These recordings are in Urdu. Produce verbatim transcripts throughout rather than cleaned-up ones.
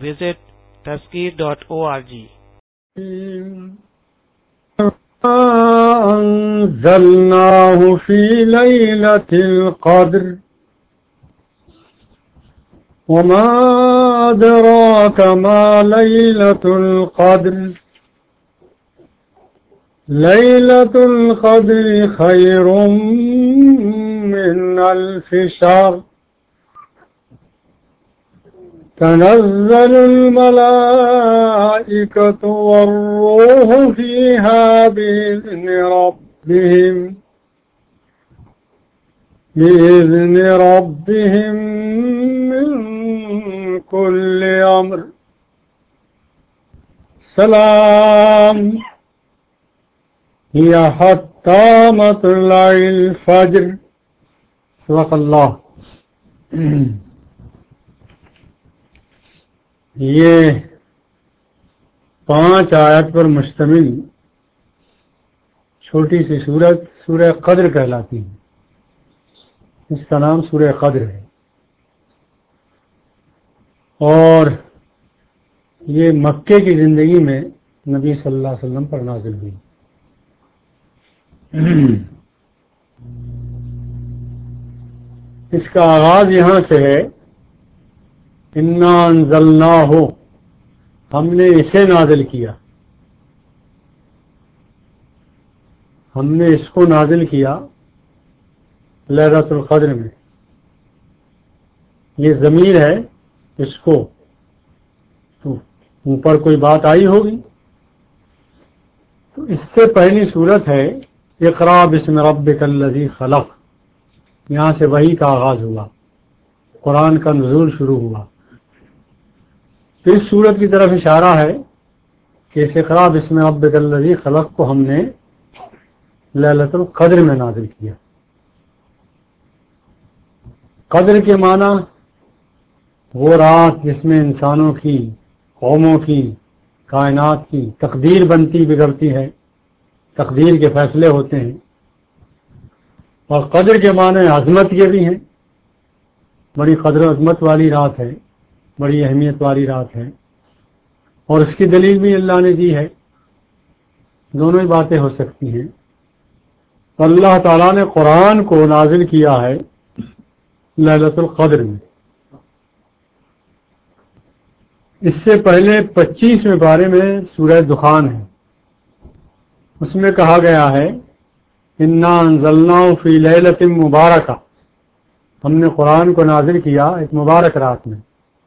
visit tazkir dot org. أنزلناه في ليلة القدر وما أدراك ما ليلة القدر ليلة القدر خير من ألف شهر تنزل الملائكة والروح فيها بإذن ربهم بإذن ربهم من كل أمر سلام هي حتى مطلع الفجر. صدق اللہ. یہ پانچ آیت پر مشتمل چھوٹی سی سورت سورہ قدر کہلاتی ہے. اس کا نام سورہ قدر ہے اور یہ مکے کی زندگی میں نبی صلی اللہ علیہ وسلم پر نازل ہوئی. اس کا آغاز یہاں سے ہے، انا انزلناہ، ہم نے اسے نازل کیا، ہم نے اس کو نازل کیا لیلۃ القدر میں. یہ ضمیر ہے اس کو، تو اوپر کوئی بات آئی ہوگی. تو اس سے پہلی صورت ہے اقرأ بسم ربک الذی خلق. یہاں سے وحی کا آغاز ہوا، قرآن کا نزول شروع ہوا. تو اس صورت کی طرف اشارہ ہے کہ اس اقرأ بسم ربک الذی خلق کو ہم نے لیلۃ القدر میں نازل کیا. قدر کے معنی وہ رات جس میں انسانوں کی، قوموں کی، کائنات کی تقدیر بنتی بگڑتی ہے، تقدیر کے فیصلے ہوتے ہیں. اور قدر کے معنی عظمت یہ بھی ہیں، بڑی قدر و عظمت والی رات ہے، بڑی اہمیت والی رات ہے. اور اس کی دلیل بھی اللہ نے دی ہے. دونوں ہی باتیں ہو سکتی ہیں. تو اللہ تعالیٰ نے قرآن کو نازل کیا ہے لیلۃ القدر میں. اس سے پہلے پچیسویں پارے میں سورہ دخان ہے، اس میں کہا گیا ہے انا انزلناہ فی لیلۃ مبارکہ، ہم نے قرآن کو نازل کیا ایک مبارک رات میں.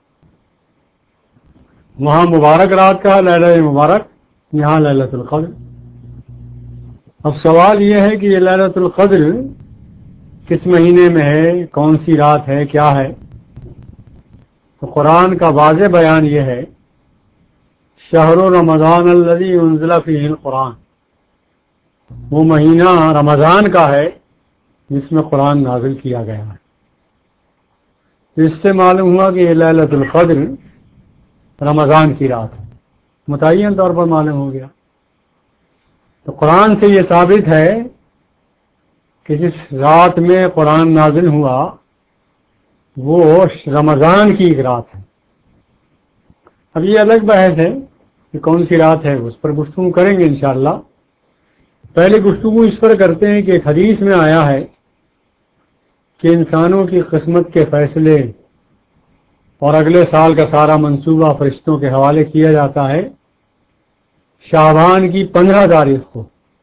وہاں مبارک رات کا لیلہ مبارک، یہاں لیلۃ القدر. اب سوال یہ ہے کہ یہ لیلۃ القدر کس مہینے میں ہے، کون سی رات ہے، کیا ہے؟ تو قرآن کا واضح بیان یہ ہے شہر رمضان الذی انزل فیہ القرآن، وہ مہینہ رمضان کا ہے جس میں قرآن نازل کیا گیا ہے. اس سے معلوم ہوا کہ یہ لیلۃ القدر رمضان کی رات ہے، متعین طور پر معلوم ہو گیا. تو قرآن سے یہ ثابت ہے کہ جس رات میں قرآن نازل ہوا وہ رمضان کی ایک رات ہے. اب یہ الگ بحث ہے کہ کون سی رات ہے، اس پر گفتگو کریں گے انشاءاللہ. پہلے گفتگو اس پر کرتے ہیں کہ ایک حدیث میں آیا ہے کہ انسانوں کی قسمت کے فیصلے اور اگلے سال کا سارا منصوبہ فرشتوں کے حوالے کیا جاتا ہے شعبان کی پندرہ تاریخ کو.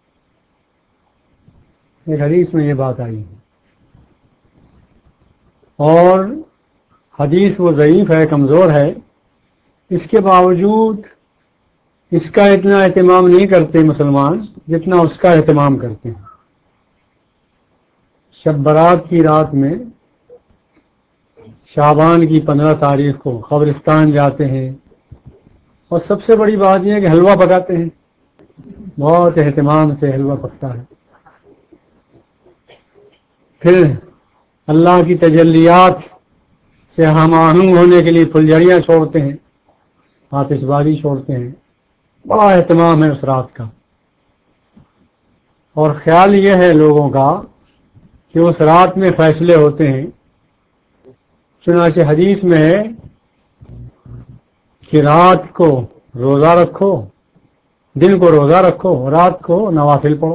ایک حدیث میں یہ بات آئی ہے اور حدیث وہ ضعیف ہے، کمزور ہے. اس کے باوجود اس کا اتنا اہتمام نہیں کرتے مسلمان جتنا اس کا اہتمام کرتے ہیں. شب برات کی رات میں شعبان کی پندرہ تاریخ کو قبرستان جاتے ہیں اور سب سے بڑی بات یہ ہے کہ حلوہ پکاتے ہیں. بہت اہتمام سے حلوہ پکتا ہے. پھر اللہ کی تجلیات سے ہم آہنگ ہونے کے لیے پھلجھڑیاں چھوڑتے ہیں، آتش بازی چھوڑتے ہیں. بڑا اہتمام ہے اس رات کا. اور خیال یہ ہے لوگوں کا کہ اس رات میں فیصلے ہوتے ہیں. چنانچہ حدیث میں ہے کہ رات کو روزہ رکھو، دن کو روزہ رکھو، رات کو نوافل پڑھو۔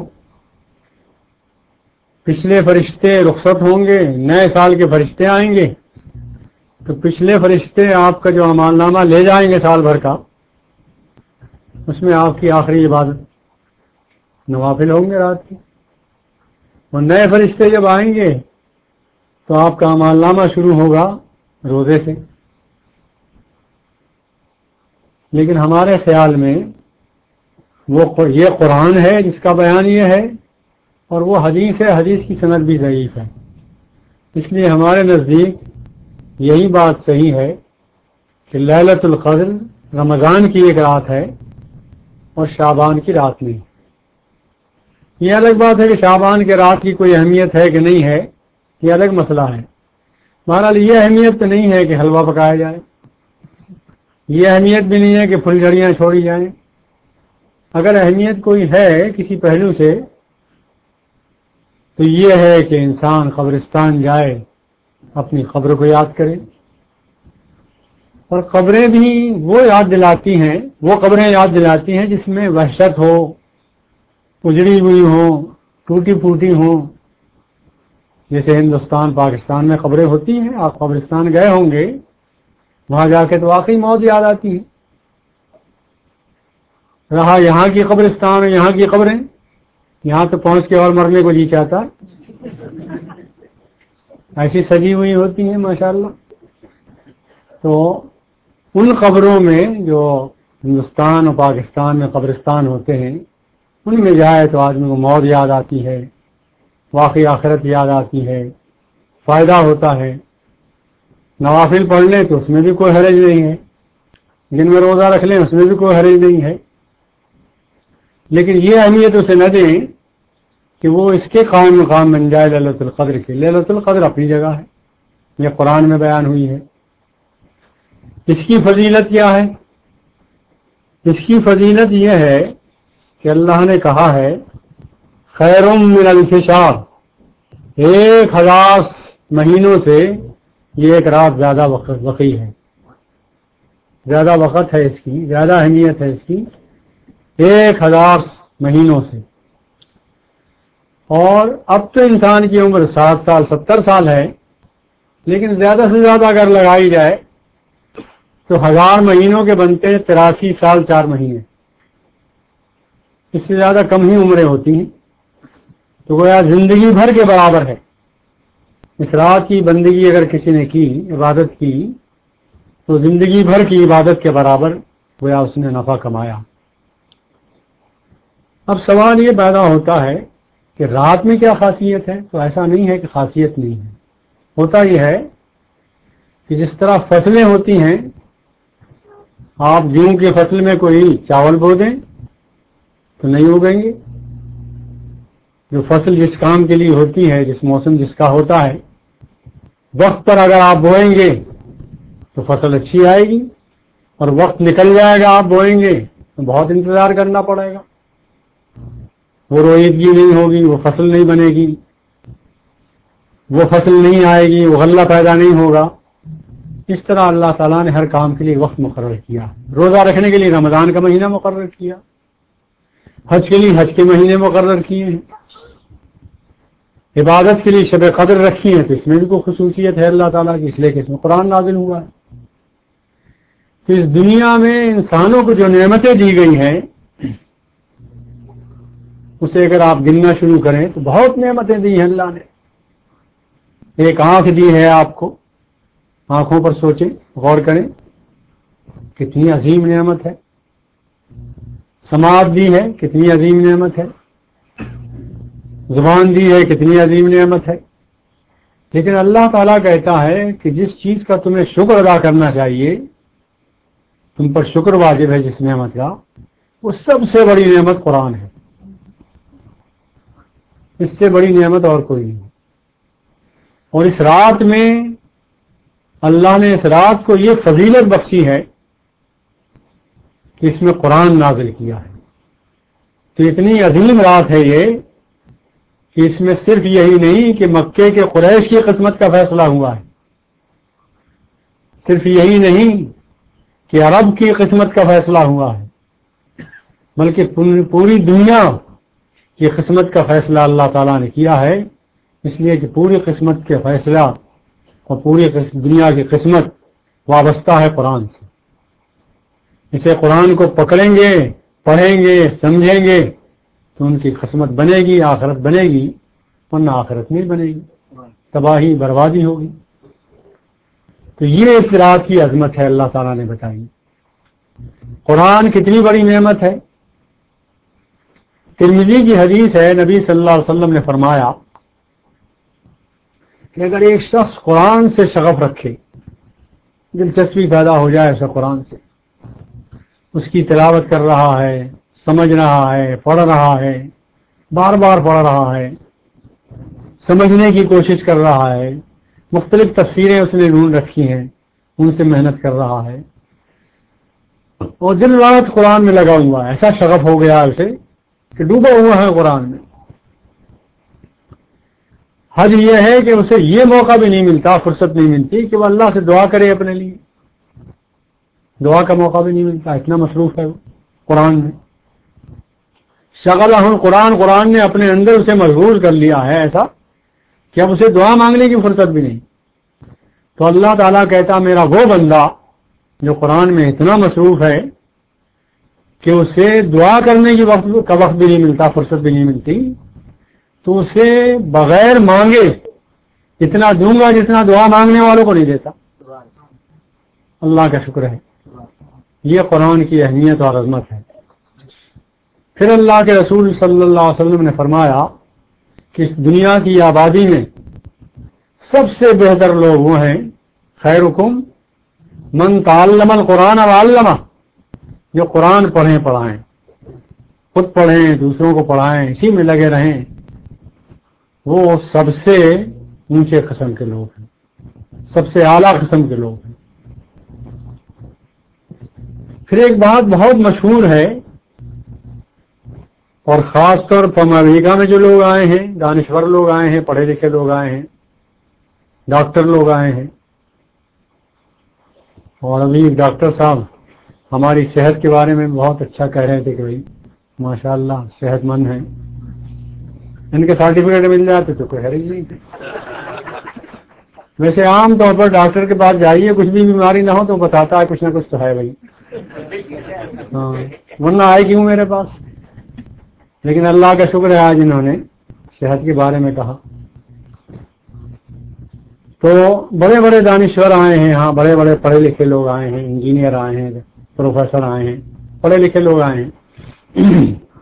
پچھلے فرشتے رخصت ہوں گے، نئے سال کے فرشتے آئیں گے، تو پچھلے فرشتے آپ کا جو اعمال نامہ لے جائیں گے سال بھر کا، اس میں آپ کی آخری عبادت نوافل ہوں گے رات کی، اور نئے فرشتے جب آئیں گے تو آپ کا اعمال نامہ شروع ہوگا روزے سے۔ لیکن ہمارے خیال میں وہ یہ قرآن ہے جس کا بیان یہ ہے، اور وہ حدیث ہے، حدیث کی سند بھی ضعیف ہے۔ اس لیے ہمارے نزدیک یہی بات صحیح ہے کہ لیلۃ القدر رمضان کی ایک رات ہے اور شعبان کی رات نہیں۔ یہ الگ بات ہے کہ شعبان کے رات کی کوئی اہمیت ہے کہ نہیں ہے، یہ الگ مسئلہ ہے۔ بہرحال یہ اہمیت تو نہیں ہے کہ حلوہ پکایا جائے، یہ اہمیت بھی نہیں ہے کہ پھل جھڑیاں چھوڑی جائیں۔ اگر اہمیت کوئی ہے کسی پہلو سے تو یہ ہے کہ انسان قبرستان جائے، اپنی قبر کو یاد کرے، اور قبریں بھی وہ یاد دلاتی ہیں، وہ قبریں یاد دلاتی ہیں جس میں وحشت ہو، اجڑی ہوئی ہوں، ٹوٹی پھوٹی ہوں۔ جیسے ہندوستان پاکستان میں قبریں ہوتی ہیں، آپ قبرستان گئے ہوں گے، وہاں جا کے تو واقعی موت یاد آتی ہے۔ رہا یہاں کی قبرستان اور یہاں کی قبریں، یہاں تو پہنچ کے اور مرنے کو جی چاہتا ہے، ایسی سجی ہوئی ہوتی ہیں ماشاءاللہ۔ تو ان قبروں میں جو ہندوستان اور پاکستان میں قبرستان ہوتے ہیں، ان میں جائے تو آدمی کو موت یاد آتی ہے، واقعی آخرت یاد آتی ہے، فائدہ ہوتا ہے۔ نوافل پڑھ لیں تو اس میں بھی کوئی حرج نہیں ہے، جن میں روزہ رکھ لیں اس میں بھی کوئی حرج نہیں ہے، لیکن یہ اہمیت اسے نہ دیں کہ وہ اس کے قائم مقام بن جائے لیلۃ القدر کے۔ لیلۃ القدر اپنی جگہ ہے، یہ قرآن میں بیان ہوئی ہے۔ اس کی فضیلت کیا ہے؟ اس کی فضیلت یہ ہے کہ اللہ نے کہا ہے خیر من الف شہر، ایک ہزار مہینوں سے یہ ایک رات زیادہ وقی ہے، زیادہ وقت ہے اس کی، زیادہ اہمیت ہے اس کی ایک ہزار مہینوں سے۔ اور اب تو انسان کی عمر ساٹھ سال ستر سال ہے، لیکن زیادہ سے زیادہ اگر لگائی جائے تو ہزار مہینوں کے بنتے تراسی سال چار مہینے، اس سے زیادہ کم ہی عمریں ہوتی ہیں، تو گویا زندگی بھر کے برابر ہے۔ اس رات کی بندگی اگر کسی نے کی، عبادت کی، تو زندگی بھر کی عبادت کے برابر گویا اس نے نفع کمایا۔ اب سوال یہ پیدا ہوتا ہے کہ رات میں کیا خاصیت ہے؟ تو ایسا نہیں ہے کہ خاصیت نہیں ہے، ہوتا یہ ہے کہ جس طرح فصلیں ہوتی ہیں، آپ گیہوں کی فصل میں کوئی چاول بو دیں تو نہیں اگیں گے۔ جو فصل جس کام کے لیے ہوتی ہے، جس موسم جس کا ہوتا ہے، وقت پر اگر آپ بوئیں گے تو فصل اچھی آئے گی، اور وقت نکل جائے گا آپ بوئیں گے تو بہت انتظار کرنا پڑے گا، وہ روئیدگی نہیں ہوگی، وہ فصل نہیں بنے گی، وہ فصل نہیں آئے گی، وہ غلہ پیدا نہیں ہوگا۔ اس طرح اللہ تعالیٰ نے ہر کام کے لیے وقت مقرر کیا۔ روزہ رکھنے کے لیے رمضان کا مہینہ مقرر کیا، حج کے لیے حج کے مہینے مقرر کیے ہیں، عبادت کے لیے شب قدر رکھی ہے، تو اس میں بھی کوئی خصوصیت ہے اللہ تعالیٰ کی، اس لیے کہ اس میں قرآن نازل ہوا ہے۔ تو اس دنیا میں انسانوں کو جو نعمتیں دی گئی ہیں، اسے اگر آپ گننا شروع کریں تو بہت نعمتیں دی ہیں اللہ نے۔ ایک آنکھ دی ہے آپ کو، آنکھوں پر سوچیں، غور کریں، کتنی عظیم نعمت ہے۔ سماعت دی ہے، کتنی عظیم نعمت ہے۔ زبان دی ہے، کتنی عظیم نعمت ہے۔ لیکن اللہ تعالیٰ کہتا ہے کہ جس چیز کا تمہیں شکر ادا کرنا چاہیے، تم پر شکر واجب ہے جس نعمت کا، وہ سب سے بڑی نعمت قرآن ہے، اس سے بڑی نعمت اور کوئی نہیں۔ اور اس رات میں اللہ نے اس رات کو یہ فضیلت بخشی ہے کہ اس میں قرآن نازل کیا ہے۔ تو اتنی عظیم رات ہے یہ کہ اس میں صرف یہی نہیں کہ مکے کے قریش کی قسمت کا فیصلہ ہوا ہے، صرف یہی نہیں کہ عرب کی قسمت کا فیصلہ ہوا ہے، بلکہ پوری دنیا کی قسمت کا فیصلہ اللہ تعالیٰ نے کیا ہے، اس لیے کہ پوری قسمت کے فیصلہ اور پوری دنیا کی قسمت وابستہ ہے قرآن سے۔ اسے قرآن کو پکڑیں گے، پڑھیں گے، سمجھیں گے تو ان کی قسمت بنے گی، آخرت بنے گی، ورنہ آخرت نہیں بنے گی، تباہی بربادی ہوگی۔ تو یہ اس رات کی عظمت ہے اللہ تعالیٰ نے بتائی۔ قرآن کتنی بڑی نعمت ہے۔ ترمذی کی حدیث ہے، نبی صلی اللہ علیہ وسلم نے فرمایا کہ اگر ایک شخص قرآن سے شغف رکھے، دلچسپی پیدا ہو جائے اسے قرآن سے، اس کی تلاوت کر رہا ہے، سمجھ رہا ہے، پڑھ رہا ہے، بار بار پڑھ رہا ہے، سمجھنے کی کوشش کر رہا ہے، مختلف تفسیریں اس نے ڈھونڈ رکھی ہیں، ان سے محنت کر رہا ہے اور دن رات قرآن میں لگا ہوا ہے، ایسا شغف ہو گیا اسے کہ ڈوبا ہوا ہے قرآن میں۔ حد یہ ہے کہ اسے یہ موقع بھی نہیں ملتا، فرصت نہیں ملتی کہ وہ اللہ سے دعا کرے اپنے لیے، دعا کا موقع بھی نہیں ملتا، اتنا مصروف ہے وہ قرآن میں۔ شغلہ القرآن، قرآن نے اپنے اندر اسے مشغول کر لیا ہے ایسا کہ اب اسے دعا مانگنے کی فرصت بھی نہیں۔ تو اللہ تعالیٰ کہتا میرا وہ بندہ جو قرآن میں اتنا مصروف ہے کہ اسے دعا کرنے کی وقت کا وقت بھی نہیں ملتا، فرصت بھی نہیں ملتی، تو اسے بغیر مانگے اتنا دوں گا جتنا دعا مانگنے والوں کو نہیں دیتا۔ اللہ کا شکر ہے، یہ قرآن کی اہمیت اور عظمت ہے۔ پھر اللہ کے رسول صلی اللہ علیہ وسلم نے فرمایا کہ اس دنیا کی آبادی میں سب سے بہتر لوگ وہ ہیں، خیرکم من تعلم القرآن وعلمہ، جو قرآن پڑھیں پڑھائیں، خود پڑھیں دوسروں کو پڑھائیں، اسی میں لگے رہیں، وہ سب سے اونچے قسم کے لوگ ہیں، سب سے اعلیٰ قسم کے لوگ ہیں۔ پھر ایک بات بہت مشہور ہے، اور خاص طور پر امریکہ میں جو لوگ آئے ہیں، دانشور لوگ آئے ہیں، پڑھے لکھے لوگ آئے ہیں، ڈاکٹر لوگ آئے ہیں، اور ابھی ایک ڈاکٹر صاحب ہماری صحت کے بارے میں بہت اچھا کہہ رہے تھے کہ بھائی ماشاء اللہ صحت مند ہیں، ان کے سرٹیفکیٹ مل جاتے تو کوئی حرج نہیں تھے۔ ویسے عام طور پر ڈاکٹر کے پاس جائیے، کچھ بھی بیماری نہ ہو تو بتاتا ہے کچھ نہ کچھ تو ہے بھائی، ہاں ورنہ آئے کیوں میرے پاس۔ لیکن اللہ کا شکر ہے آج انہوں نے صحت کے بارے میں کہا۔ تو بڑے بڑے دانشور آئے ہیں، ہاں بڑے بڑے پڑھے لکھے لوگ آئے ہیں، انجینئر آئے ہیں، پروفیسر آئے ہیں، پڑھے لکھے لوگ آئے ہیں۔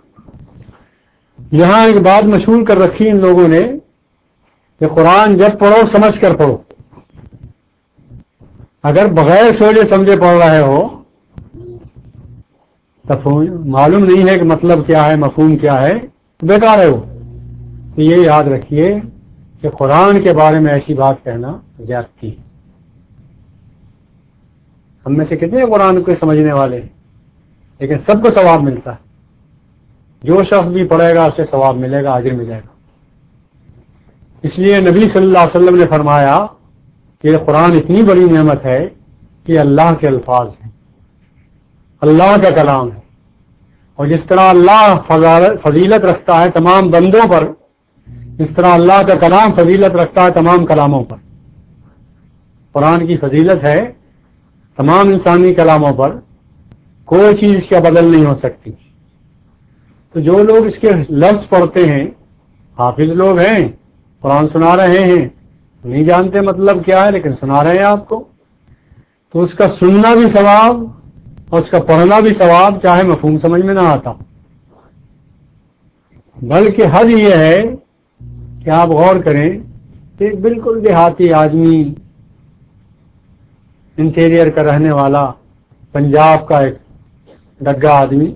یہاں ایک بات مشہور کر رکھی ان لوگوں نے کہ قرآن جب پڑھو سمجھ کر پڑھو، اگر بغیر سوچے سمجھے پڑھ رہے ہو تب معلوم نہیں ہے کہ مطلب کیا ہے، مفہوم کیا ہے، تو بیکار ہے وہ۔ تو یہ یاد رکھیے کہ قرآن کے بارے میں ایسی بات کہنا زیادتی ہے۔ ہم میں سے کتنے قرآن کو سمجھنے والے ہیں، لیکن سب کو ثواب ملتا ہے، جو شخص بھی پڑھے گا اسے ثواب ملے گا، اجر ملے گا۔ اس لیے نبی صلی اللہ علیہ وسلم نے فرمایا کہ یہ قرآن اتنی بڑی نعمت ہے کہ اللہ کے الفاظ ہیں، اللہ کا کلام ہے، اور جس طرح اللہ فضیلت رکھتا ہے تمام بندوں پر، اس طرح اللہ کا کلام فضیلت رکھتا ہے تمام کلاموں پر۔ قرآن کی فضیلت ہے تمام انسانی کلاموں پر، کوئی چیز اس کا بدل نہیں ہو سکتی۔ تو جو لوگ اس کے لفظ پڑھتے ہیں، حافظ لوگ ہیں، قرآن سنا رہے ہیں، نہیں جانتے مطلب کیا ہے لیکن سنا رہے ہیں آپ کو، تو اس کا سننا بھی ثواب اور اس کا پڑھنا بھی ثواب، چاہے مفہوم سمجھ میں نہ آتا۔ بلکہ حد یہ ہے کہ آپ غور کریں کہ ایک بالکل دیہاتی آدمی، انٹیریئر کا رہنے والا، پنجاب کا ایک ڈگا آدمی،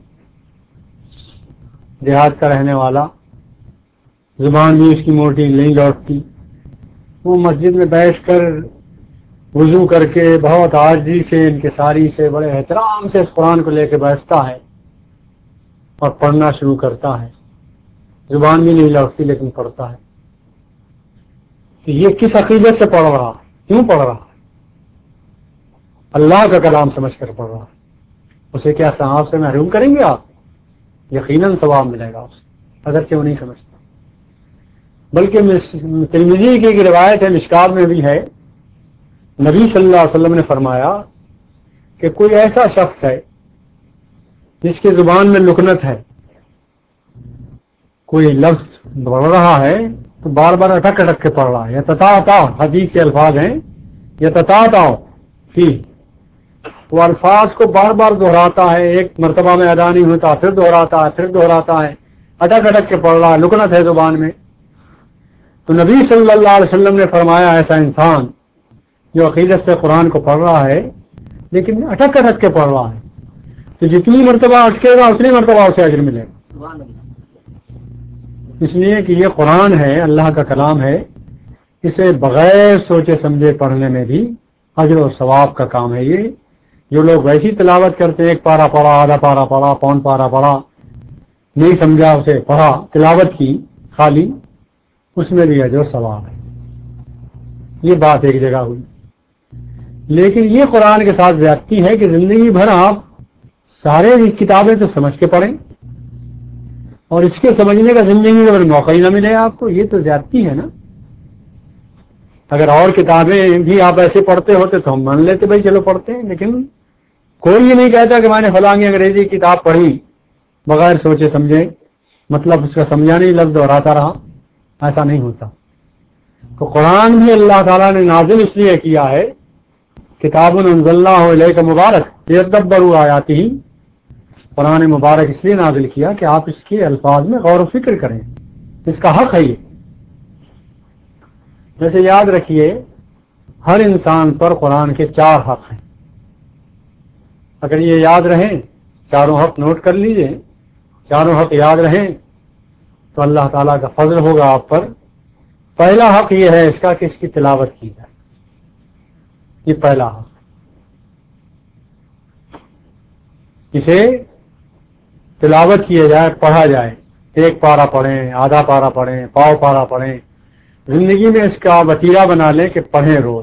دیہات کا رہنے والا، زبان بھی اس کی موٹی نہیں لوٹتی، وہ مسجد میں بیٹھ کر وضو کر کے بہت عاجزی سے، انکساری سے، بڑے احترام سے اس قرآن کو لے کے بیٹھتا ہے اور پڑھنا شروع کرتا ہے، زبان بھی نہیں لوٹتی لیکن پڑھتا ہے۔ کہ یہ کس عقیدت سے پڑھ رہا ہے، کیوں پڑھ رہا ہے؟ اللہ کا کلام سمجھ کر پڑھ رہا ہے، اسے کیا ثواب سے محروم کریں گے آپ؟ یقیناً ثواب ملے گا اسے، اگرچہ وہ نہیں سمجھتا۔ بلکہ ترمذی کی ایک روایت ہے، مشکات میں بھی ہے، نبی صلی اللہ علیہ وسلم نے فرمایا کہ کوئی ایسا شخص ہے جس کی زبان میں لکنت ہے، کوئی لفظ بڑھ رہا ہے تو بار بار اٹک اٹک کے پڑھ رہا ہے، یا تتا حدیث کے الفاظ ہیں، یا تتا فی، وہ الفاظ کو بار بار دہراتا ہے، ایک مرتبہ میں ادا نہیں ہوتا، پھر دہراتا ہے، پھر دہراتا ہے، اٹک اٹک کے پڑھ رہا ہے، لکنت ہے زبان میں، تو نبی صلی اللہ علیہ وسلم نے فرمایا ایسا انسان جو عقیدت سے قرآن کو پڑھ رہا ہے لیکن اٹک اٹک کے پڑھ رہا ہے، تو جتنی مرتبہ اٹکے گا اتنی مرتبہ اسے اجر ملے گا، اس لیے کہ یہ قرآن ہے، اللہ کا کلام ہے، اسے بغیر سوچے سمجھے پڑھنے میں بھی اجر و ثواب کا کام ہے۔ یہ جو لوگ ویسی تلاوت کرتے ہیں، ایک پارا پڑھا، آدھا پارا پڑھا، پون پارا پڑھا، نہیں سمجھا اسے پڑھا، تلاوت کی خالی، اس میں بھی اجر و ثواب ہے۔ یہ بات ایک جگہ ہوئی، لیکن یہ قرآن کے ساتھ زیادتی ہے کہ زندگی بھر آپ سارے کتابیں تو سمجھ کے پڑھیں اور اس کے سمجھنے کا زندگی میں اگر موقع ہی نہ ملے آپ کو، یہ تو زیادتی ہے نا۔ اگر اور کتابیں بھی آپ ایسے پڑھتے ہوتے تو ہم مان لیتے بھائی چلو پڑھتے ہیں، لیکن کوئی یہ نہیں کہتا کہ میں نے فلاں انگریزی کتاب پڑھی بغیر سوچے سمجھے، مطلب اس کا سمجھا نہیں، لفظ دہراتا رہا، ایسا نہیں ہوتا۔ تو قرآن بھی اللہ تعالیٰ نے نازل اس لیے کیا ہے، کتاب انزلناہ الیک مبارک لیدبروا آیاتہ، قرآن مبارک اس لیے نازل کیا کہ آپ اس کے الفاظ میں غور و فکر کریں، اس کا حق ہے یہ۔ جیسے یاد رکھیے ہر انسان پر قرآن کے چار حق ہیں، اگر یہ یاد رہیں، چاروں حق نوٹ کر لیجئے، چاروں حق یاد رہیں تو اللہ تعالیٰ کا فضل ہوگا آپ پر۔ پہلا حق یہ ہے اس کا کہ اس کی تلاوت کی جائے، یہ پہلا حق، اسے تلاوت کیا جائے، پڑھا جائے، ایک پارا پڑھیں، آدھا پارا پڑھیں، پاؤ پارا پڑھیں، زندگی میں اس کا وتیرہ بنا لیں کہ پڑھیں روز۔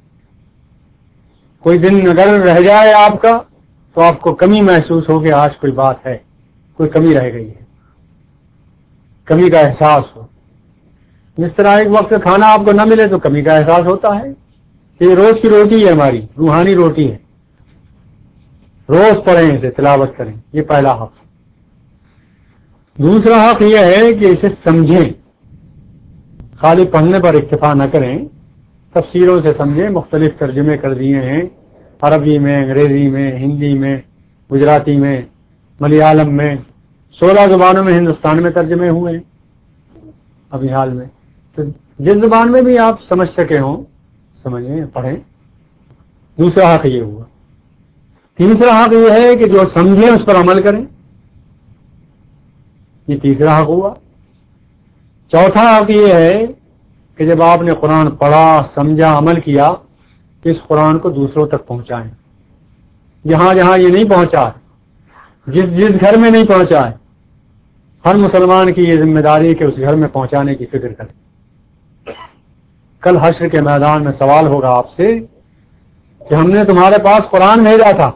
کوئی دن اگر رہ جائے آپ کا تو آپ کو کمی محسوس ہو کہ آج کوئی بات ہے، کوئی کمی رہ گئی ہے، کمی کا احساس ہو۔ جس طرح ایک وقت کھانا آپ کو نہ ملے تو کمی کا احساس ہوتا ہے، یہ روز کی روٹی ہے، ہماری روحانی روٹی ہے، روز پڑھیں اسے، تلاوت کریں، یہ پہلا حق۔ دوسرا حق یہ ہے کہ اسے سمجھیں، خالی پڑھنے پر اکتفا نہ کریں، تفسیروں سے سمجھیں، مختلف ترجمے کر دیے ہیں، عربی میں، انگریزی میں، ہندی میں، گجراتی میں، ملیالم میں، سولہ زبانوں میں ہندوستان میں ترجمے ہوئے ہیں ابھی حال میں، تو جس زبان میں بھی آپ سمجھ سکے ہوں سمجھیں، پڑھیں۔ دوسرا حق یہ ہوا۔ تیسرا حق یہ ہے کہ جو سمجھیں اس پر عمل کریں، یہ تیسرا حق ہوا۔ چوتھا حق یہ ہے کہ جب آپ نے قرآن پڑھا، سمجھا، عمل کیا تو اس قرآن کو دوسروں تک پہنچائیں، جہاں جہاں یہ نہیں پہنچا، جس جس گھر میں نہیں پہنچا ہے، ہر مسلمان کی یہ ذمہ داری ہے کہ اس گھر میں پہنچانے کی فکر کرے۔ کل حشر کے میدان میں سوال ہوگا آپ سے کہ ہم نے تمہارے پاس قرآن بھیجا تھا،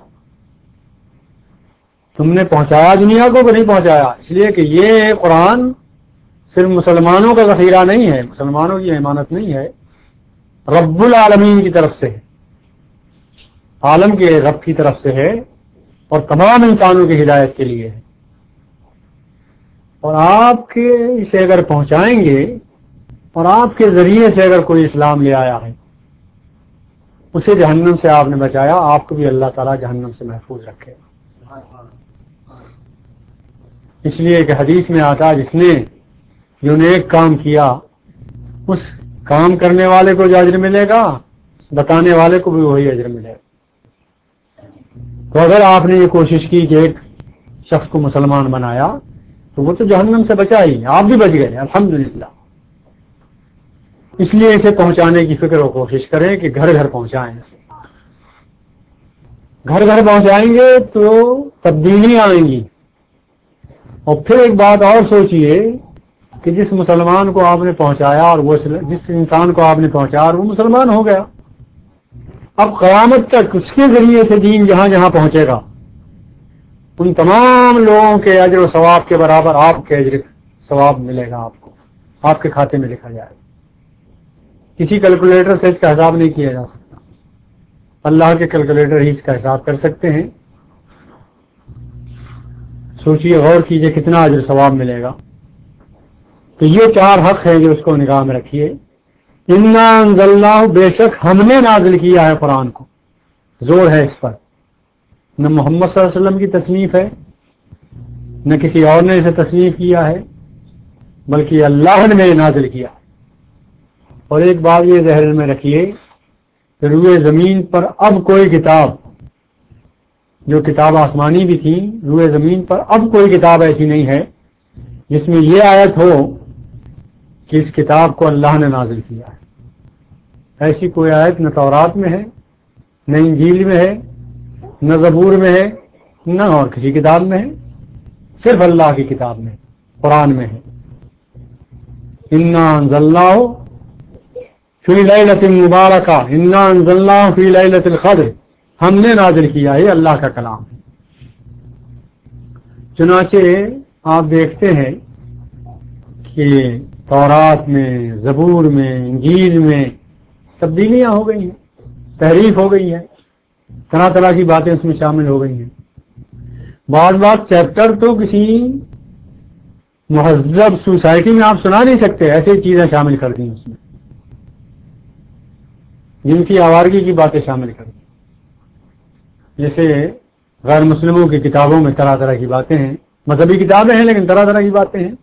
تم نے پہنچایا دنیا کو کہ نہیں پہنچایا؟ اس لیے کہ یہ قرآن صرف مسلمانوں کا ذخیرہ نہیں ہے، مسلمانوں کی امانت نہیں ہے، رب العالمین کی طرف سے ہے، عالم کے رب کی طرف سے ہے، اور تمام انسانوں کی ہدایت کے لیے ہے۔ اور آپ کے اسے اگر پہنچائیں گے اور آپ کے ذریعے سے اگر کوئی اسلام لے آیا ہے، اسے جہنم سے آپ نے بچایا، آپ کو بھی اللہ تعالیٰ جہنم سے محفوظ رکھے۔ اس لیے کہ حدیث میں آتا، جس نے جو نیک کام کیا اس کام کرنے والے کو جو اجر ملے گا، بتانے والے کو بھی وہی اجر ملے گا۔ تو اگر آپ نے یہ کوشش کی کہ ایک شخص کو مسلمان بنایا تو وہ تو جہنم سے بچا ہی، آپ بھی بچ گئے الحمدللہ۔ اس لیے اسے پہنچانے کی فکر و کوشش کریں کہ گھر گھر پہنچائیں، گھر گھر پہنچائیں گے تو تبدیلی آئیں گی۔ اور پھر ایک بات اور سوچئے کہ جس مسلمان کو آپ نے پہنچایا اور وہ جس انسان کو آپ نے پہنچایا اور وہ مسلمان ہو گیا، اب قیامت تک اس کے ذریعے سے دین جہاں جہاں پہنچے گا ان تمام لوگوں کے اجر و ثواب کے برابر آپ کے اجر ثواب ملے گا، آپ کو آپ کے کھاتے میں لکھا جائے گا۔ کسی کیلکولیٹر سے اس کا حساب نہیں کیا جا سکتا، اللہ کے کیلکولیٹر ہی اس کا حساب کر سکتے ہیں۔ سوچیے، غور کیجئے کتنا اجر ثواب ملے گا۔ تو یہ چار حق ہیں جو اس کو نگاہ میں رکھیے۔ انا انزلناہ، بے شک ہم نے نازل کیا ہے قرآن کو، زور ہے اس پر، نہ محمد صلی اللہ علیہ وسلم کی تصنیف ہے نہ کسی اور نے اسے تصنیف کیا ہے، بلکہ اللہ نے نازل کیا۔ اور ایک بات یہ ذہن میں رکھیے کہ روئے زمین پر اب کوئی کتاب، جو کتاب آسمانی بھی تھی، روئے زمین پر اب کوئی کتاب ایسی نہیں ہے جس میں یہ آیت ہو کہ اس کتاب کو اللہ نے نازل کیا ہے۔ ایسی کوئی آیت نہ تورات میں ہے، نہ انجیل میں ہے، نہ زبور میں ہے، نہ اور کسی کتاب میں ہے، صرف اللہ کی کتاب میں، قرآن میں ہے۔ انا انزلناہ فی لیلۃ مبارکہ، انا انزلناہ فی لیلۃ القدر، ہم نے نازل کیا ہے، اللہ کا کلام ہے۔ چنانچہ آپ دیکھتے ہیں کہ تورات میں، زبور میں، انجیل میں تبدیلیاں ہو گئی ہیں، تحریف ہو گئی ہے، طرح طرح کی باتیں اس میں شامل ہو گئی ہیں۔ بعض بات چیپٹر تو کسی مہذب سوسائٹی میں آپ سنا نہیں سکتے، ایسی چیزیں شامل کر دی اس میں، جن کی آوارگی کی باتیں شامل کر دی، جیسے غیر مسلموں کی کتابوں میں طرح طرح کی باتیں ہیں، مذہبی کتابیں ہیں لیکن طرح طرح کی باتیں ہیں۔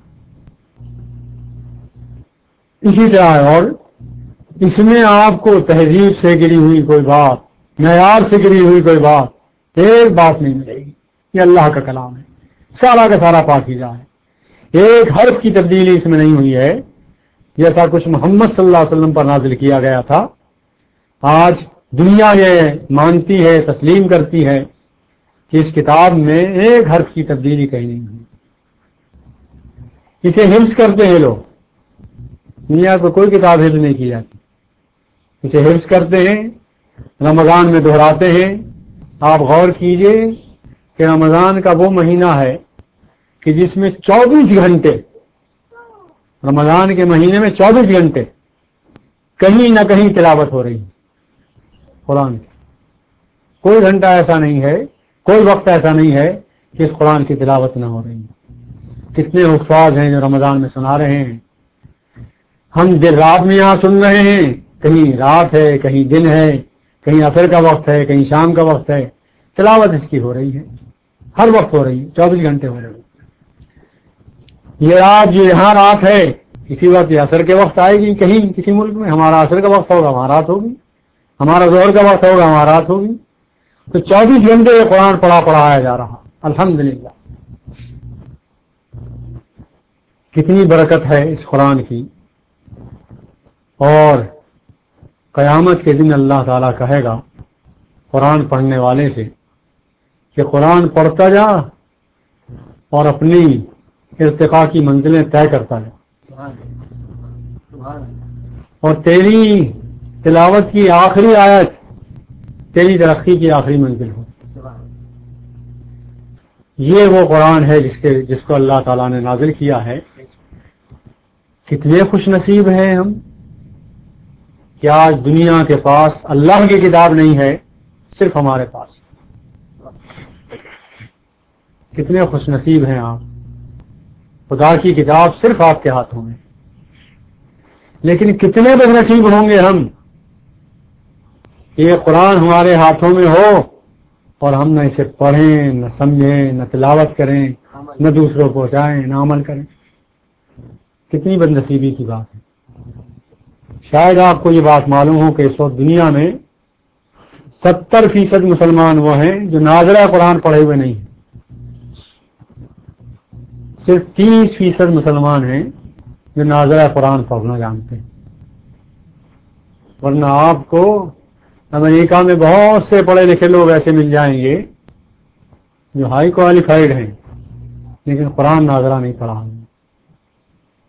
اسی طرح اور اس میں آپ کو تہذیب سے گری ہوئی کوئی بات، معیار سے گری ہوئی کوئی بات، ایک بات نہیں ملے گی۔ یہ اللہ کا کلام ہے، سارا کا سارا پاکیزہ ہے، ایک حرف کی تبدیلی اس میں نہیں ہوئی ہے۔ جیسا کچھ محمد صلی اللہ علیہ وسلم پر نازل کیا گیا تھا، آج دنیا یہ مانتی ہے، تسلیم کرتی ہے کہ اس کتاب میں ایک حرف کی تبدیلی کہیں نہیں ہوئی۔ اسے حفظ کرتے ہیں لوگ، دنیا کو کوئی کتاب حفظ نہیں کی جاتی، اسے حفظ کرتے ہیں، رمضان میں دہراتے ہیں۔ آپ غور کیجئے کہ رمضان کا وہ مہینہ ہے کہ جس میں چوبیس گھنٹے، رمضان کے مہینے میں چوبیس گھنٹے کہیں نہ کہیں تلاوت ہو رہی ہے قرآن کی۔ کوئی گھنٹہ ایسا نہیں ہے، کوئی وقت ایسا نہیں ہے کہ اس قرآن کی تلاوت نہ ہو رہی ہے۔ کتنے حفاظ ہیں جو رمضان میں سنا رہے ہیں، ہم دیر رات میں یہاں سن رہے ہیں، کہیں رات ہے، کہیں دن ہے، کہیں عصر کا وقت ہے، کہیں شام کا وقت ہے، تلاوت اس کی ہو رہی ہے، ہر وقت ہو رہی ہے، چوبیس گھنٹے ہو رہے ہیں۔ یہ رات جو یہاں رات ہے، کسی وقت یہ عصر کے وقت آئے گی، کہیں کسی ملک میں ہمارا عصر کا وقت ہوگا، وہاں رات ہوگی، ہمارا ظہر کا وقت ہوگا، وہاں رات ہوگی۔ تو چوبیس گھنٹے یہ قرآن پڑھا پڑھایا جا رہا، الحمدللہ۔ کتنی برکت ہے اس قرآن کی۔ اور قیامت کے دن اللہ تعالیٰ کہے گا قرآن پڑھنے والے سے کہ قرآن پڑھتا جا اور اپنی ارتقاء کی منزلیں طے کرتا جا، اور تیری تلاوت کی آخری آیت تیری ترقی کی آخری منزل ہو۔ یہ وہ قرآن ہے جس کے جس کو اللہ تعالیٰ نے نازل کیا ہے۔ کتنے خوش نصیب ہیں ہم کہ آج دنیا کے پاس اللہ کی کتاب نہیں ہے، صرف ہمارے پاس۔ کتنے خوش نصیب ہیں آپ، خدا کی کتاب صرف آپ کے ہاتھوں میں۔ لیکن کتنے بد نصیب ہوں گے ہم، یہ قرآن ہمارے ہاتھوں میں ہو اور ہم نہ اسے پڑھیں، نہ سمجھیں، نہ تلاوت کریں، نہ دوسروں کو پہنچائیں، نہ عمل کریں۔ کتنی بد نصیبی کی بات ہے۔ شاید آپ کو یہ بات معلوم ہو کہ اس وقت دنیا میں ستر فیصد مسلمان وہ ہیں جو ناظرہ قرآن پڑھے ہوئے نہیں ہیں، صرف تیس فیصد مسلمان ہیں جو ناظرہ قرآن پڑھنا جانتے ہیں۔ ورنہ آپ کو امریکہ میں بہت سے پڑھے لکھے لوگ ایسے مل جائیں گے جو ہائی کوالیفائڈ ہیں لیکن قرآن ناظرہ نہیں پڑھا۔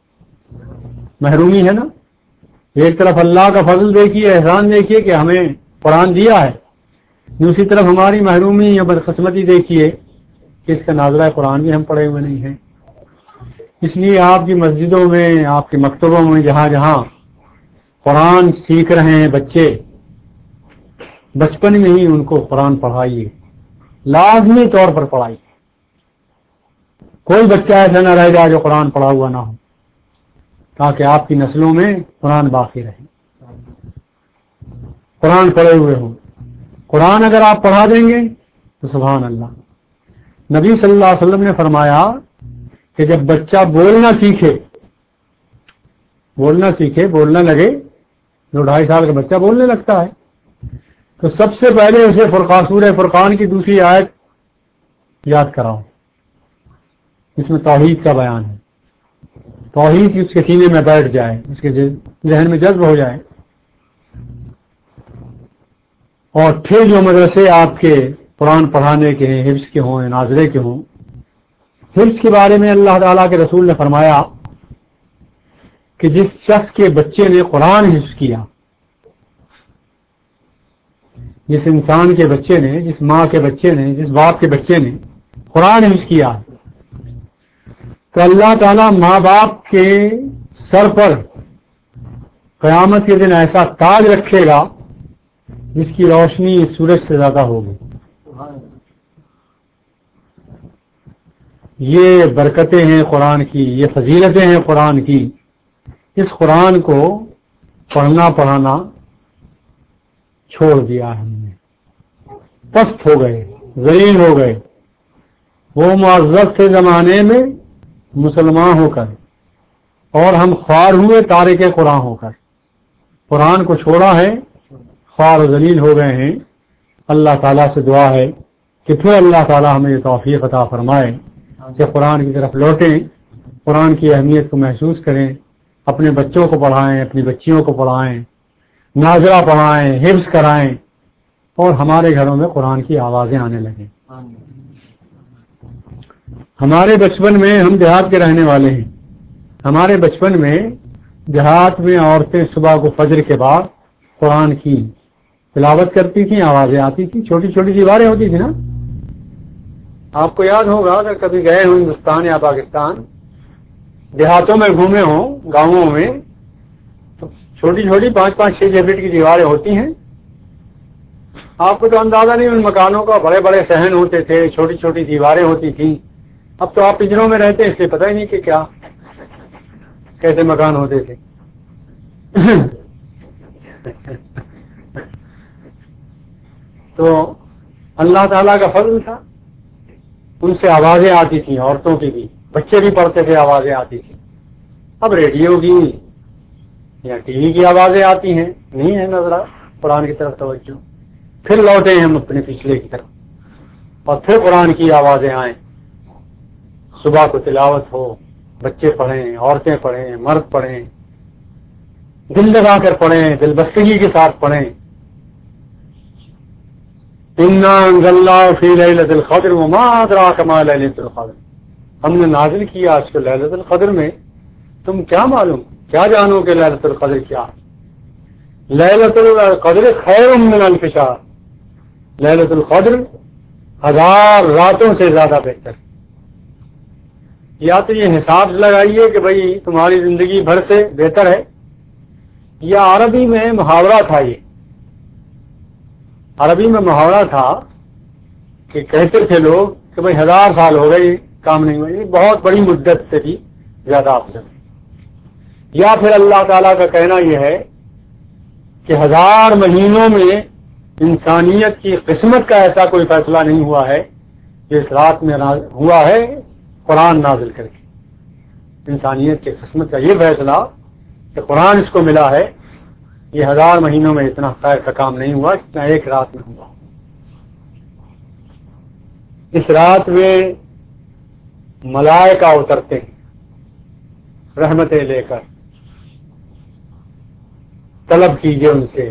محرومی ہے نا۔ ایک طرف اللہ کا فضل دیکھیے، احسان دیکھیے کہ ہمیں قرآن دیا ہے، دوسری طرف ہماری محرومی یا بدقسمتی دیکھیے کہ اس کا نازلہ قرآن بھی ہم پڑھے ہوئے نہیں ہیں۔ اس لیے آپ کی مسجدوں میں، آپ کے مکتبوں میں جہاں جہاں قرآن سیکھ رہے ہیں بچے، بچپن میں ہی ان کو قرآن پڑھائیے، لازمی طور پر پڑھائیے۔ کوئی بچہ ایسا نہ رہ جائے جو قرآن پڑھا ہوا نہ ہو، تاکہ آپ کی نسلوں میں قرآن باقی رہے، قرآن پڑھے ہوئے ہوں۔ قرآن اگر آپ پڑھا دیں گے تو سبحان اللہ، نبی صلی اللہ علیہ وسلم نے فرمایا کہ جب بچہ بولنا سیکھے بولنا سیکھے بولنا لگے، جو ڈھائی سال کا بچہ بولنے لگتا ہے، تو سب سے پہلے اسے فرقان سورہ فرقان کی دوسری آیت یاد کراؤ، اس میں توحید کا بیان ہے، توحید اس کے سینے میں بیٹھ جائے، اس کے ذہن میں جذب ہو جائے۔ اور پھر جو مدرسے آپ کے قرآن پڑھانے کے ہیں، حفظ کے ہوں، نازلے کے ہوں، حفظ کے بارے میں اللہ تعالیٰ کے رسول نے فرمایا کہ جس شخص کے بچے نے قرآن حفظ کیا، جس انسان کے بچے نے، جس ماں کے بچے نے، جس باپ کے بچے نے قرآن حفظ کیا، تو اللہ تعالیٰ ماں باپ کے سر پر قیامت کے دن ایسا تاج رکھے گا جس کی روشنی سورج سے زیادہ ہوگی۔ یہ برکتیں ہیں قرآن کی، یہ فضیلتیں ہیں قرآن کی۔ اس قرآن کو پڑھنا پڑھانا چھوڑ دیا ہم نے، پست ہو گئے، ذلیل ہو گئے۔ وہ معزز تھے زمانے میں مسلمان ہو کر، اور ہم خوار ہوئے تارک قرآن ہو کر، قرآن کو چھوڑا ہے، خوار و ذلیل ہو گئے ہیں۔ اللہ تعالیٰ سے دعا ہے کہ پھر اللہ تعالیٰ ہمیں یہ توفیق عطا فرمائے کہ قرآن کی طرف لوٹیں، قرآن کی اہمیت کو محسوس کریں، اپنے بچوں کو پڑھائیں، اپنی بچیوں کو پڑھائیں، نازلہ پڑھائیں، حفظ کرائیں، اور ہمارے گھروں میں قرآن کی آوازیں آنے لگیں۔ ہمارے بچپن میں، ہم دیہات کے رہنے والے ہیں، ہمارے بچپن میں دیہات میں عورتیں صبح کو فجر کے بعد قرآن کی تلاوت کرتی تھیں، آوازیں آتی تھیں، چھوٹی چھوٹی دیواریں ہوتی تھی نا۔ آپ کو یاد ہوگا اگر کبھی گئے ہوں ہندوستان یا پاکستان، دیہاتوں میں گھومے ہوں، گاؤں میں، تو چھوٹی چھوٹی پانچ پانچ چھ چھ فٹ کی دیواریں ہوتی ہیں۔ آپ کو تو اندازہ نہیں ان مکانوں کا، بڑے بڑے صحن ہوتے تھے، چھوٹی چھوٹی دیواریں ہوتی تھیں۔ اب تو آپ پنجروں میں رہتے ہیں، اس لیے پتہ ہی نہیں کہ کیا کیسے مکان ہوتے تھے۔ تو اللہ تعالیٰ کا فضل تھا، ان سے آوازیں آتی تھیں، عورتوں کی بھی، بچے بھی پڑھتے تھے، آوازیں آتی تھیں۔ اب ریڈیو کی یا ٹی وی کی آوازیں آتی ہیں، نہیں ہے نظر قرآن کی طرف توجہ۔ پھر لوٹے ہم اپنے پچھلے کی طرف، اور پھر قرآن کی آوازیں آئیں، صبح کو تلاوت ہو، بچے پڑھیں، عورتیں پڑھیں، مرد پڑھیں، دل لگا کر پڑھیں، دل بستگی کے ساتھ پڑھیں۔ اِنَّا أَنزَلْنَاهُ فِي لَيْلَةِ الْقَدْرِ وَمَا أَدْرَاكَ مَا لَيْلَةُ الْقَدْرِ، ہم نے نازل کیا اس کو لیلۃ القدر میں، تم کیا معلوم، کیا جانو کہ لیلۃ القدر کیا؟ لیلۃ القدر خیر من الف شہر، لیلۃ القدر ہزار راتوں سے زیادہ بہتر۔ یا تو یہ حساب لگائیے کہ بھئی تمہاری زندگی بھر سے بہتر ہے، یا عربی میں محاورہ تھا، یہ عربی میں محاورہ تھا کہ کہتے تھے لوگ کہ بھئی ہزار سال ہو گئے کام نہیں ہوئی، بہت بڑی مدت سے بھی زیادہ افضل۔ یا پھر اللہ تعالیٰ کا کہنا یہ ہے کہ ہزار مہینوں میں انسانیت کی قسمت کا ایسا کوئی فیصلہ نہیں ہوا ہے جو اس رات میں ہوا ہے قرآن نازل کر کے۔ انسانیت کی قسمت کا یہ فیصلہ کہ قرآن اس کو ملا ہے، یہ ہزار مہینوں میں اتنا خیر کا کام نہیں ہوا جتنا ایک رات میں ہوا۔ اس رات میں ملائکہ اترتے ہیں رحمتیں لے کر، طلب کیجئے ان سے،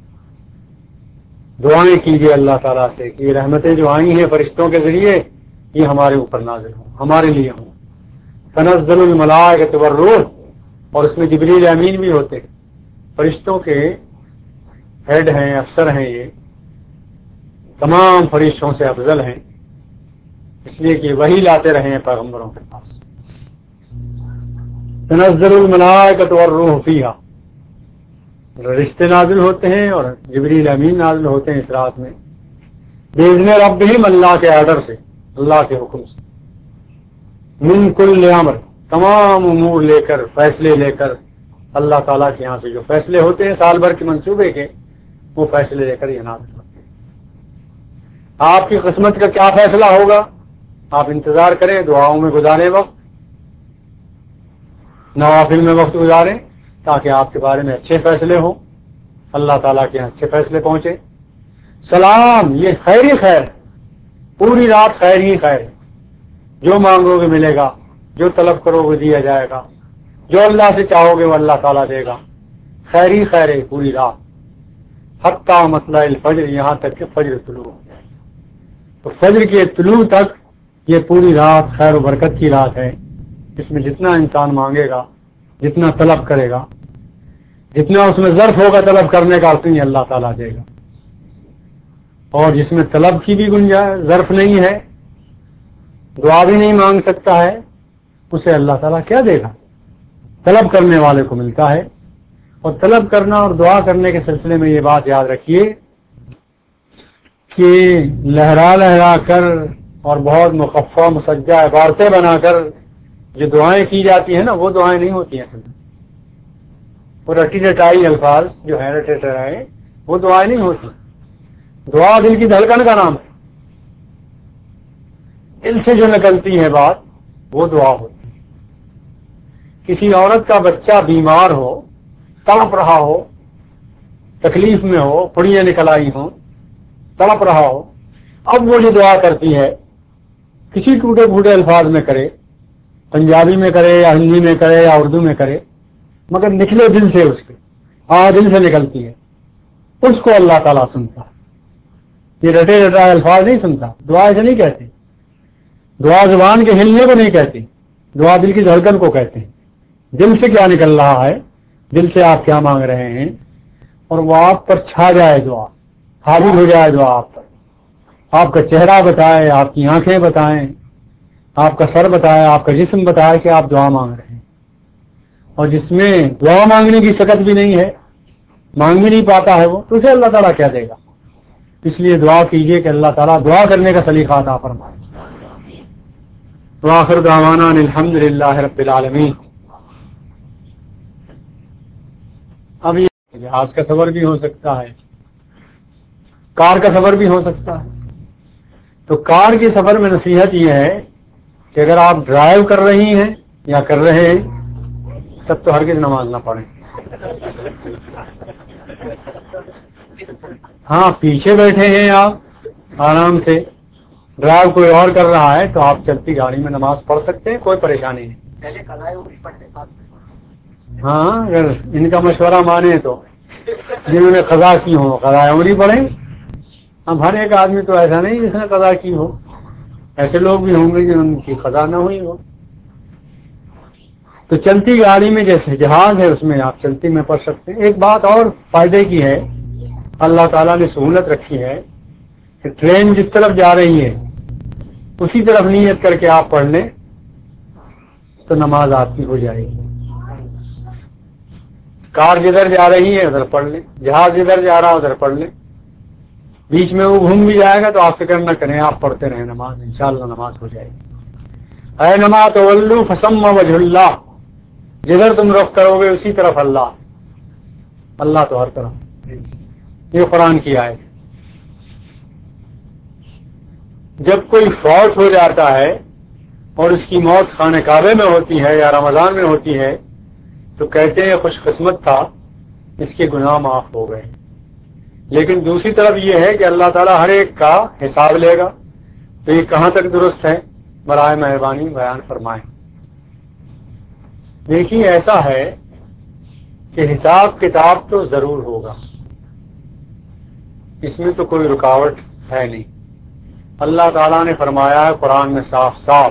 دعائیں کیجئے اللہ تعالیٰ سے کہ یہ رحمتیں جو آئی ہیں فرشتوں کے ذریعے یہ ہمارے اوپر نازل ہوں، ہمارے لیے ہوں۔ تنزل الملائکۃ والروح، اور اس میں جبریل امین بھی ہوتے ہیں، فرشتوں کے ہیڈ ہیں، افسر ہیں، یہ تمام فرشتوں سے افضل ہیں، اس لیے کہ وہی لاتے رہے ہیں پیغمبروں کے پاس. تنزل الملائکۃ والروح فیہا، رشتے نازل ہوتے ہیں اور جبریل امین نازل ہوتے ہیں اس رات میں، بإذن ربہم، اللہ کے آرڈر سے، اللہ کے حکم سے. من کل امر، تمام امور لے کر، فیصلے لے کر، اللہ تعالیٰ کے یہاں سے جو فیصلے ہوتے ہیں سال بھر کے منصوبے کے، وہ فیصلے لے کر یہ نازل ہوتے ہیں. آپ کی قسمت کا کیا فیصلہ ہوگا آپ انتظار کریں، دعاؤں میں گزاریں وقت، نوافل میں وقت گزاریں تاکہ آپ کے بارے میں اچھے فیصلے ہوں، اللہ تعالیٰ کے یہاں اچھے فیصلے پہنچے. سلام، یہ خیر ہی خیر، پوری رات خیر ہی خیر، جو مانگو گے ملے گا، جو طلب کرو گے دیا جائے گا، جو اللہ سے چاہو گے وہ اللہ تعالیٰ دے گا. خیر ہی خیر ہے پوری رات، حتی مطلع الفجر، یہاں تک کہ فجر طلوع ہو جائے. تو فجر کے طلوع تک یہ پوری رات خیر و برکت کی رات ہے. اس میں جتنا انسان مانگے گا، جتنا طلب کرے گا، جتنا اس میں ظرف ہوگا طلب کرنے کا، اتنی اللہ تعالیٰ دے گا. اور جس میں طلب کی بھی گنجائش ظرف نہیں ہے، دعا بھی نہیں مانگ سکتا ہے، اسے اللہ تعالیٰ کیا دے گا؟ طلب کرنے والے کو ملتا ہے. اور طلب کرنا اور دعا کرنے کے سلسلے میں یہ بات یاد رکھیے کہ لہرا لہرا کر اور بہت مخفف مسجع عبارتیں بنا کر جو دعائیں کی جاتی ہیں نا، وہ دعائیں نہیں ہوتی ہیں. وہ رٹی رٹائی الفاظ جو ہیں، رٹے رٹائے، وہ دعائیں نہیں ہوتی. دعا دل کی دھڑکن کا نام ہے، دل سے جو نکلتی ہے بات وہ دعا ہوتی ہے. کسی عورت کا بچہ بیمار ہو، تڑپ رہا ہو، تکلیف میں ہو، پھڑیاں نکل آئی ہوں، تڑپ رہا ہو، اب وہ جو دعا کرتی ہے کسی ٹوٹے پھوٹے الفاظ میں کرے، پنجابی میں کرے یا ہندی میں کرے یا اردو میں کرے، مگر نکلے دل سے، اس کے ہاں دل سے نکلتی ہے، اس کو اللہ تعالیٰ سنتا ہے. یہ رٹے رٹائے الفاظ نہیں سنتا. دعا ایسے نہیں کہتے، دعا زبان کے ہلنے کو نہیں کہتے، دعا دل کی دھڑکن کو کہتے ہیں. دل سے کیا نکل رہا ہے، دل سے آپ کیا مانگ رہے ہیں، اور وہ آپ پر چھا جائے دعا، حاضر ہو جائے دعا آپ پر. آپ کا چہرہ بتائے، آپ کی آنکھیں بتائیں، آپ کا سر بتائے، آپ کا جسم بتائے کہ آپ دعا مانگ رہے ہیں. اور جس میں دعا مانگنے کی شکت بھی نہیں ہے، مانگ بھی نہیں پاتا ہے وہ، تو اسے اللہ تعالیٰ کیا دے گا؟ اس لیے دعا کیجئے کہ اللہ تعالیٰ دعا کرنے کا سلیقہ عطا فرمائے. وآخر دعوانا الحمد للہ رب العالمین. اب یہ جہاز کا سفر بھی ہو سکتا ہے، کار کا سفر بھی ہو سکتا ہے. تو کار کے سفر میں نصیحت یہ ہے کہ اگر آپ ڈرائیو کر رہی ہیں یا کر رہے ہیں تب تو ہرگز نماز نہ پڑھیں. ہاں پیچھے بیٹھے ہیں آپ آرام سے، ڈرائیو کوئی اور کر رہا ہے تو آپ چلتی گاڑی میں نماز پڑھ سکتے ہیں، کوئی پریشانی نہیں. ہاں اگر ان کا مشورہ مانے تو جنہوں نے قضا کی ہو قضا عمری پڑھیں. اب ہر ایک آدمی تو ایسا نہیں جس نے قضا کی ہو، ایسے لوگ بھی ہوں گے جن کی قضا نہ ہوئی ہو. تو چلتی گاڑی میں جیسے جہاز ہے اس میں آپ چلتی میں پڑھ سکتے ہیں. ایک بات اور فائدے کی ہے، اللہ تعالیٰ نے سہولت رکھی ہے کہ ٹرین جس طرف جا رہی ہے اسی طرف نیت کر کے آپ پڑھ لیں تو نماز آپ کی ہو جائے گی. کار جدھر جا رہی ہے ادھر پڑھ لیں، جہاز جدھر جا رہا ہے ادھر پڑھ لیں. بیچ میں وہ گھوم بھی جائے گا تو آپ فکر نہ کریں، آپ پڑھتے رہیں نماز، انشاءاللہ نماز ہو جائے گی. اے نما تولوا فثم وجہ اللہ، جدھر تم رخ کرو گے اسی طرف اللہ. اللہ تو ہر طرف. یہ قرآن کی آیت. جب کوئی فوت ہو جاتا ہے اور اس کی موت خانہ کعبے میں ہوتی ہے یا رمضان میں ہوتی ہے تو کہتے ہیں خوش قسمت تھا، اس کے گناہ معاف ہو گئے. لیکن دوسری طرف یہ ہے کہ اللہ تعالیٰ ہر ایک کا حساب لے گا. تو یہ کہاں تک درست ہے؟ برائے مہربانی بیان فرمائیں. دیکھیے ایسا ہے کہ حساب کتاب تو ضرور ہوگا، اس میں تو کوئی رکاوٹ ہے نہیں. اللہ تعالیٰ نے فرمایا ہے قرآن میں صاف صاف،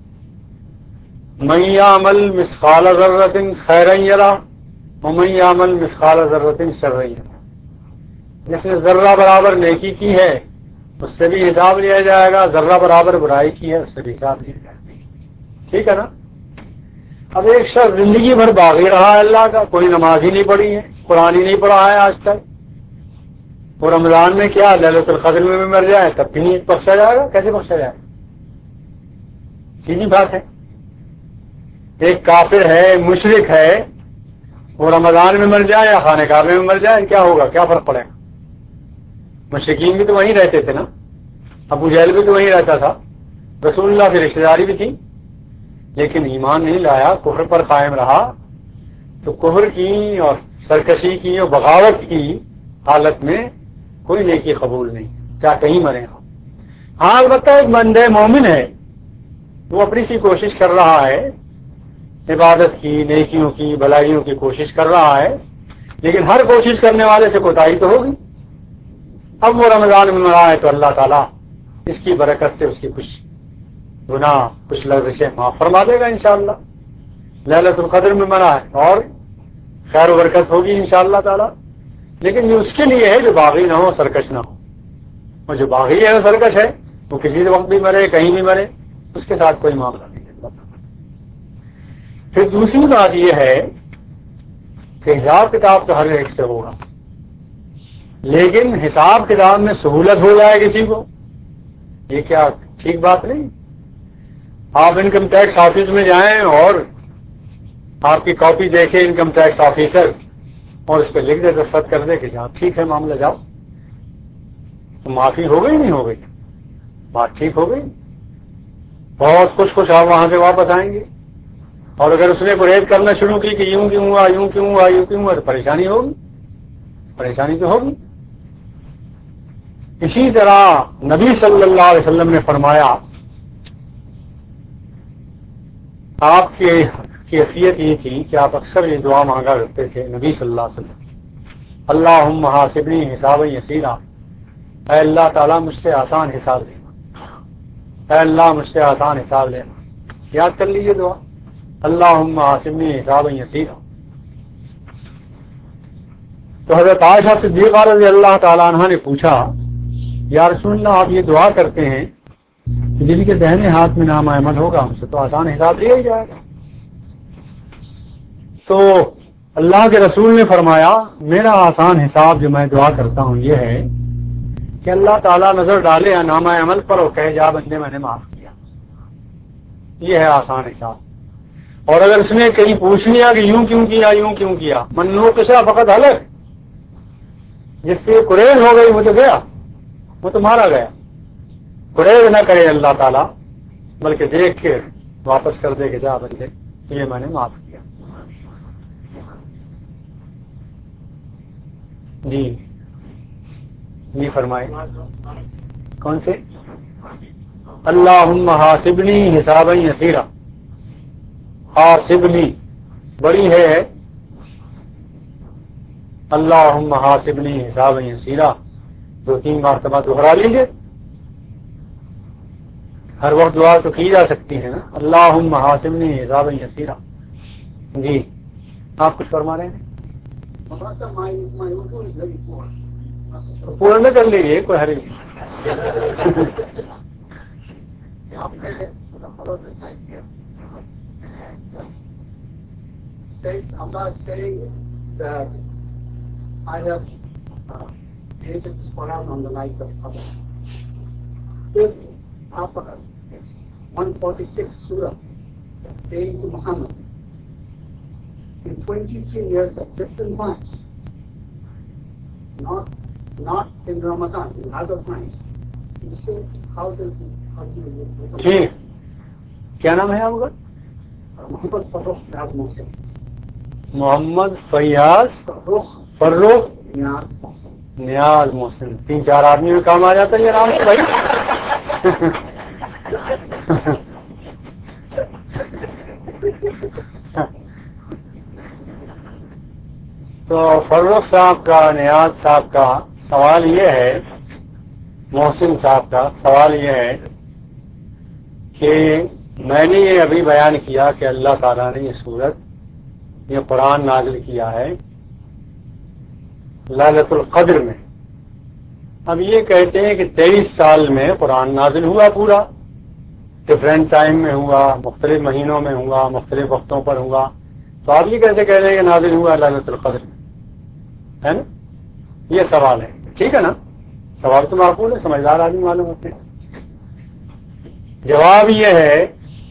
من یعمل مثقال ذرۃ خیرا یرہ ومن یعمل مثقال ذرۃ شرا یرہ. جس نے ذرہ برابر نیکی کی ہے اس سے بھی حساب لیا جائے گا، ذرہ برابر برائی کی ہے اس سے بھی حساب لیا جائے گا، ٹھیک ہے نا؟ اب ایک شخص زندگی بھر باغی رہا ہے اللہ کا، کوئی نماز ہی نہیں پڑھی ہے، قرآن ہی نہیں پڑھا ہے آج تک، اور رمضان میں کیا لیلۃ القدر میں بھی مر جائے تب بھی نہیں بخشا جائے گا؟ کیسے بخشا جائے گا؟ سیدھی بات ہے۔ ایک کافر ہے، مشرک ہے، وہ رمضان میں مر جائے یا خانہ کعبے میں مر جائے، کیا ہوگا؟ کیا فرق پڑے گا؟ مشرکین بھی تو وہیں رہتے تھے نا، ابو جہل بھی تو وہیں رہتا تھا، رسول اللہ سے رشتے داری بھی تھی، لیکن ایمان نہیں لایا، کفر پر قائم رہا، تو کفر کی اور سرکشی کی اور بغاوت کی حالت میں کوئی نیکی قبول نہیں، کیا کہیں مرے ہو۔ ہاں البتہ ایک بندے مومن ہے، وہ اپنی سی کوشش کر رہا ہے، عبادت کی، نیکیوں کی، بھلائیوں کی کوشش کر رہا ہے، لیکن ہر کوشش کرنے والے سے کوتاہی تو ہوگی۔ اب وہ رمضان میں مرا ہے تو اللہ تعالیٰ اس کی برکت سے اس کی کچھ گناہ، کچھ لغزشیں معاف فرما دے گا انشاءاللہ۔ لیلۃ القدر میں مرا ہے اور خیر و برکت ہوگی انشاءاللہ تعالیٰ، لیکن یہ اس کے لیے ہے جو باغی نہ ہو، سرکش نہ ہو۔ اور جو باغی ہے سرکش ہے، وہ کسی وقت بھی مرے، کہیں بھی مرے، اس کے ساتھ کوئی معاملہ نہیں ہے۔ پھر دوسری بات یہ ہے کہ حساب کتاب تو ہر ایک سے ہوگا، لیکن حساب کتاب میں سہولت ہو جائے کسی کو، یہ کیا ٹھیک بات نہیں؟ آپ انکم ٹیکس آفس میں جائیں اور آپ کی کاپی دیکھے انکم ٹیکس آفیسر اور اس پہ لکھ دے، دستخط کر دے کہ جہاں ٹھیک ہے معاملہ جاؤ، تو معافی ہو گئی نہیں ہو گئی؟ بات ٹھیک ہو گئی، بہت خوش خوش آپ وہاں سے واپس آئیں گے۔ اور اگر اس نے گریز کرنا شروع کی کہ یوں کیوں ہوا، یوں کیوں ہوا، یوں کیوں ہوا، تو پریشانی ہوگی، پریشانی تو ہوگی۔ اسی طرح نبی صلی اللہ علیہ وسلم نے فرمایا، آپ کی کیفیت یہ تھی کہ آپ اکثر یہ دعا مانگا کرتے تھے، نبی صلی اللہ علیہ وسلم، اللہم حاسبنی حسابا یسیرا، اے اللہ تعالیٰ مجھ سے آسان حساب لینا، اے اللہ مجھ سے آسان حساب لینا۔ یاد کر لیجیے دعا، اللہم حاسبنی حسابا یسیرا۔ تو حضرت عائشہ صدیقہ رضی اللہ تعالیٰ عنہ نے پوچھا، یا رسول اللہ آپ یہ دعا کرتے ہیں کہ جن کے دہنے ہاتھ میں نام احمد ہوگا ہم سے تو آسان حساب لیا ہی جائے گا۔ تو اللہ کے رسول نے فرمایا، میرا آسان حساب جو میں دعا کرتا ہوں یہ ہے کہ اللہ تعالیٰ نظر ڈالے نامہ عمل پر اور کہے جا بندے میں نے معاف کیا، یہ ہے آسان حساب۔ اور اگر اس نے کہیں پوچھ لیا کہ یوں کیوں کیا، یوں کیوں کیا، منو کسا فقط حلق، جس سے قریش ہو گئی وہ تو گیا، وہ تو مارا گیا۔ قریش نہ کرے اللہ تعالیٰ، بلکہ دیکھ کے واپس کر دے کہ جا بندے یہ میں نے معاف کیا۔ جی جی فرمائے، کون سے؟ اللہم حاسبنی حسابا یسیرا، حاسبنی بڑی ہے، اللہم حاسبنی حسابا یسیرا دو تین مرتبہ دوہرا لیجیے، ہر وقت دعا تو کی جا سکتی ہے نا، اللہم حاسبنی حسابا یسیرا۔ جی آپ کچھ فرما رہے ہیں؟ پورا نہ کر لیجیے، کوئی حرج نہیں۔ I'm not saying that I have uh, created this Quran on the night of Qadr. This Al-Baqarah, one forty-six Surah, saying to Muhammad, in twenty-three years at different times, not not in Ramadan, in other times. He said, how does he, how do you ٹھیک، کیا نام ہے آپ کا؟ محمد فروخ نیاز محسن۔ محمد فیاض فروخ نیاز محسن، تین چار آدمی میں کام آ جاتا ہے یہ نام سے بھائی۔ تو فروخ صاحب کا، نیاز صاحب کا سوال یہ ہے، محسن صاحب کا سوال یہ ہے کہ میں نے یہ ابھی بیان کیا کہ اللہ تعالیٰ نے یہ سورت، یہ قرآن نازل کیا ہے لیلۃ القدر میں، اب یہ کہتے ہیں کہ تیئیس سال میں قرآن نازل ہوا پورا، ڈفرینٹ ٹائم میں ہوا، مختلف مہینوں میں ہوا، مختلف وقتوں پر ہوا، تو آپ یہ کیسے کہہ رہے ہیں کہ نازل ہوا ليلۃ القدر میں؟ ہے نا، یہ سوال ہے. ٹھیک ہے نا، سوال تو معقول ہے، سمجھدار آدمی معلوم ہوتے ہیں. جواب یہ ہے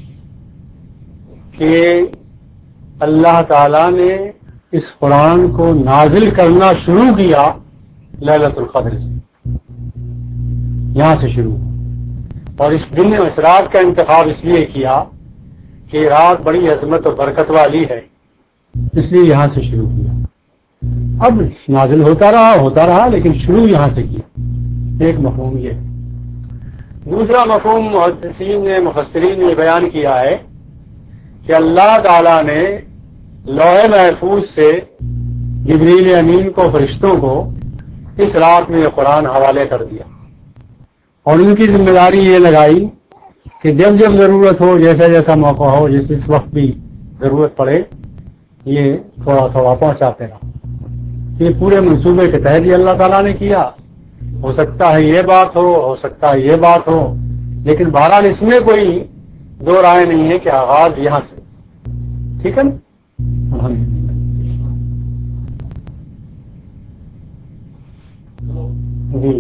کہ اللہ تعالی نے اس قرآن کو نازل کرنا شروع کیا ليلۃ القدر سے، یہاں سے شروع، اور اس دن اس رات کا انتخاب اس لیے کیا کہ رات بڑی عظمت اور برکت والی ہے، اس لیے یہاں سے شروع کیا. اب نازل ہوتا رہا ہوتا رہا لیکن شروع یہاں سے کیا. ایک مفہوم یہ ہے. دوسرا مفہوم محدثین نے مفسرین نے بیان کیا ہے کہ اللہ تعالی نے لوح محفوظ سے جبریل امین کو، فرشتوں کو اس رات میں یہ قرآن حوالے کر دیا، اور ان کی ذمہ داری یہ لگائی کہ جب جب ضرورت ہو، جیسا جیسا موقع ہو، جس اس وقت بھی ضرورت پڑے، یہ تھوڑا تھوڑا پہنچاتے رہا. یہ پورے منصوبے کے تحت یہ اللہ تعالیٰ نے کیا. ہو سکتا ہے یہ بات ہو ہو سکتا ہے یہ بات ہو، لیکن بہرحال اس میں کوئی دو رائے نہیں ہے کہ آغاز یہاں سے. ٹھیک ہے نا؟ جی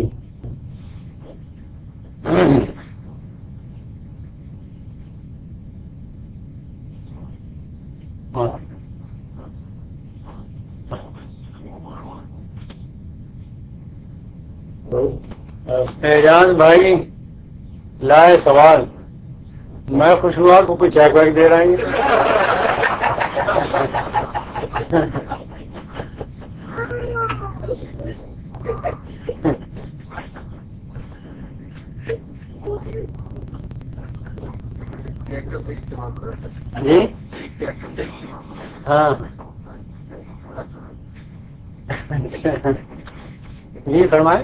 اعجاز بھائی لائے سوال، میں خوش ہوا کو کوئی چیک ویک دے رہے ہیں. جی ہاں جی فرمائیں.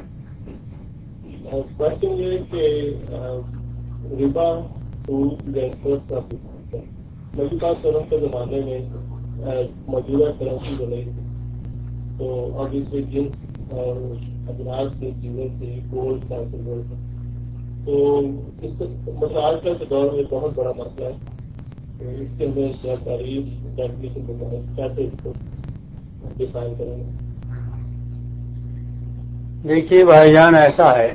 کوشچن یہ کہ ربا سود یا انٹرسٹ کا موجودہ کرم کے زمانے میں موجودہ کرنسی جو نہیں تھی، تو اب اس میں جنس اور اجناس کی چیزیں تھی، گولڈ کا سلور کا، تو اس کا مطلب آج کل کے دور میں بہت بڑا مسئلہ ہے. تو اس کے اندر کیا تعریف ڈیفینیشن بتائیں، کیسے اس کو ڈیفائن کریں گے؟ دیکھیے بھائی جان، ایسا ہے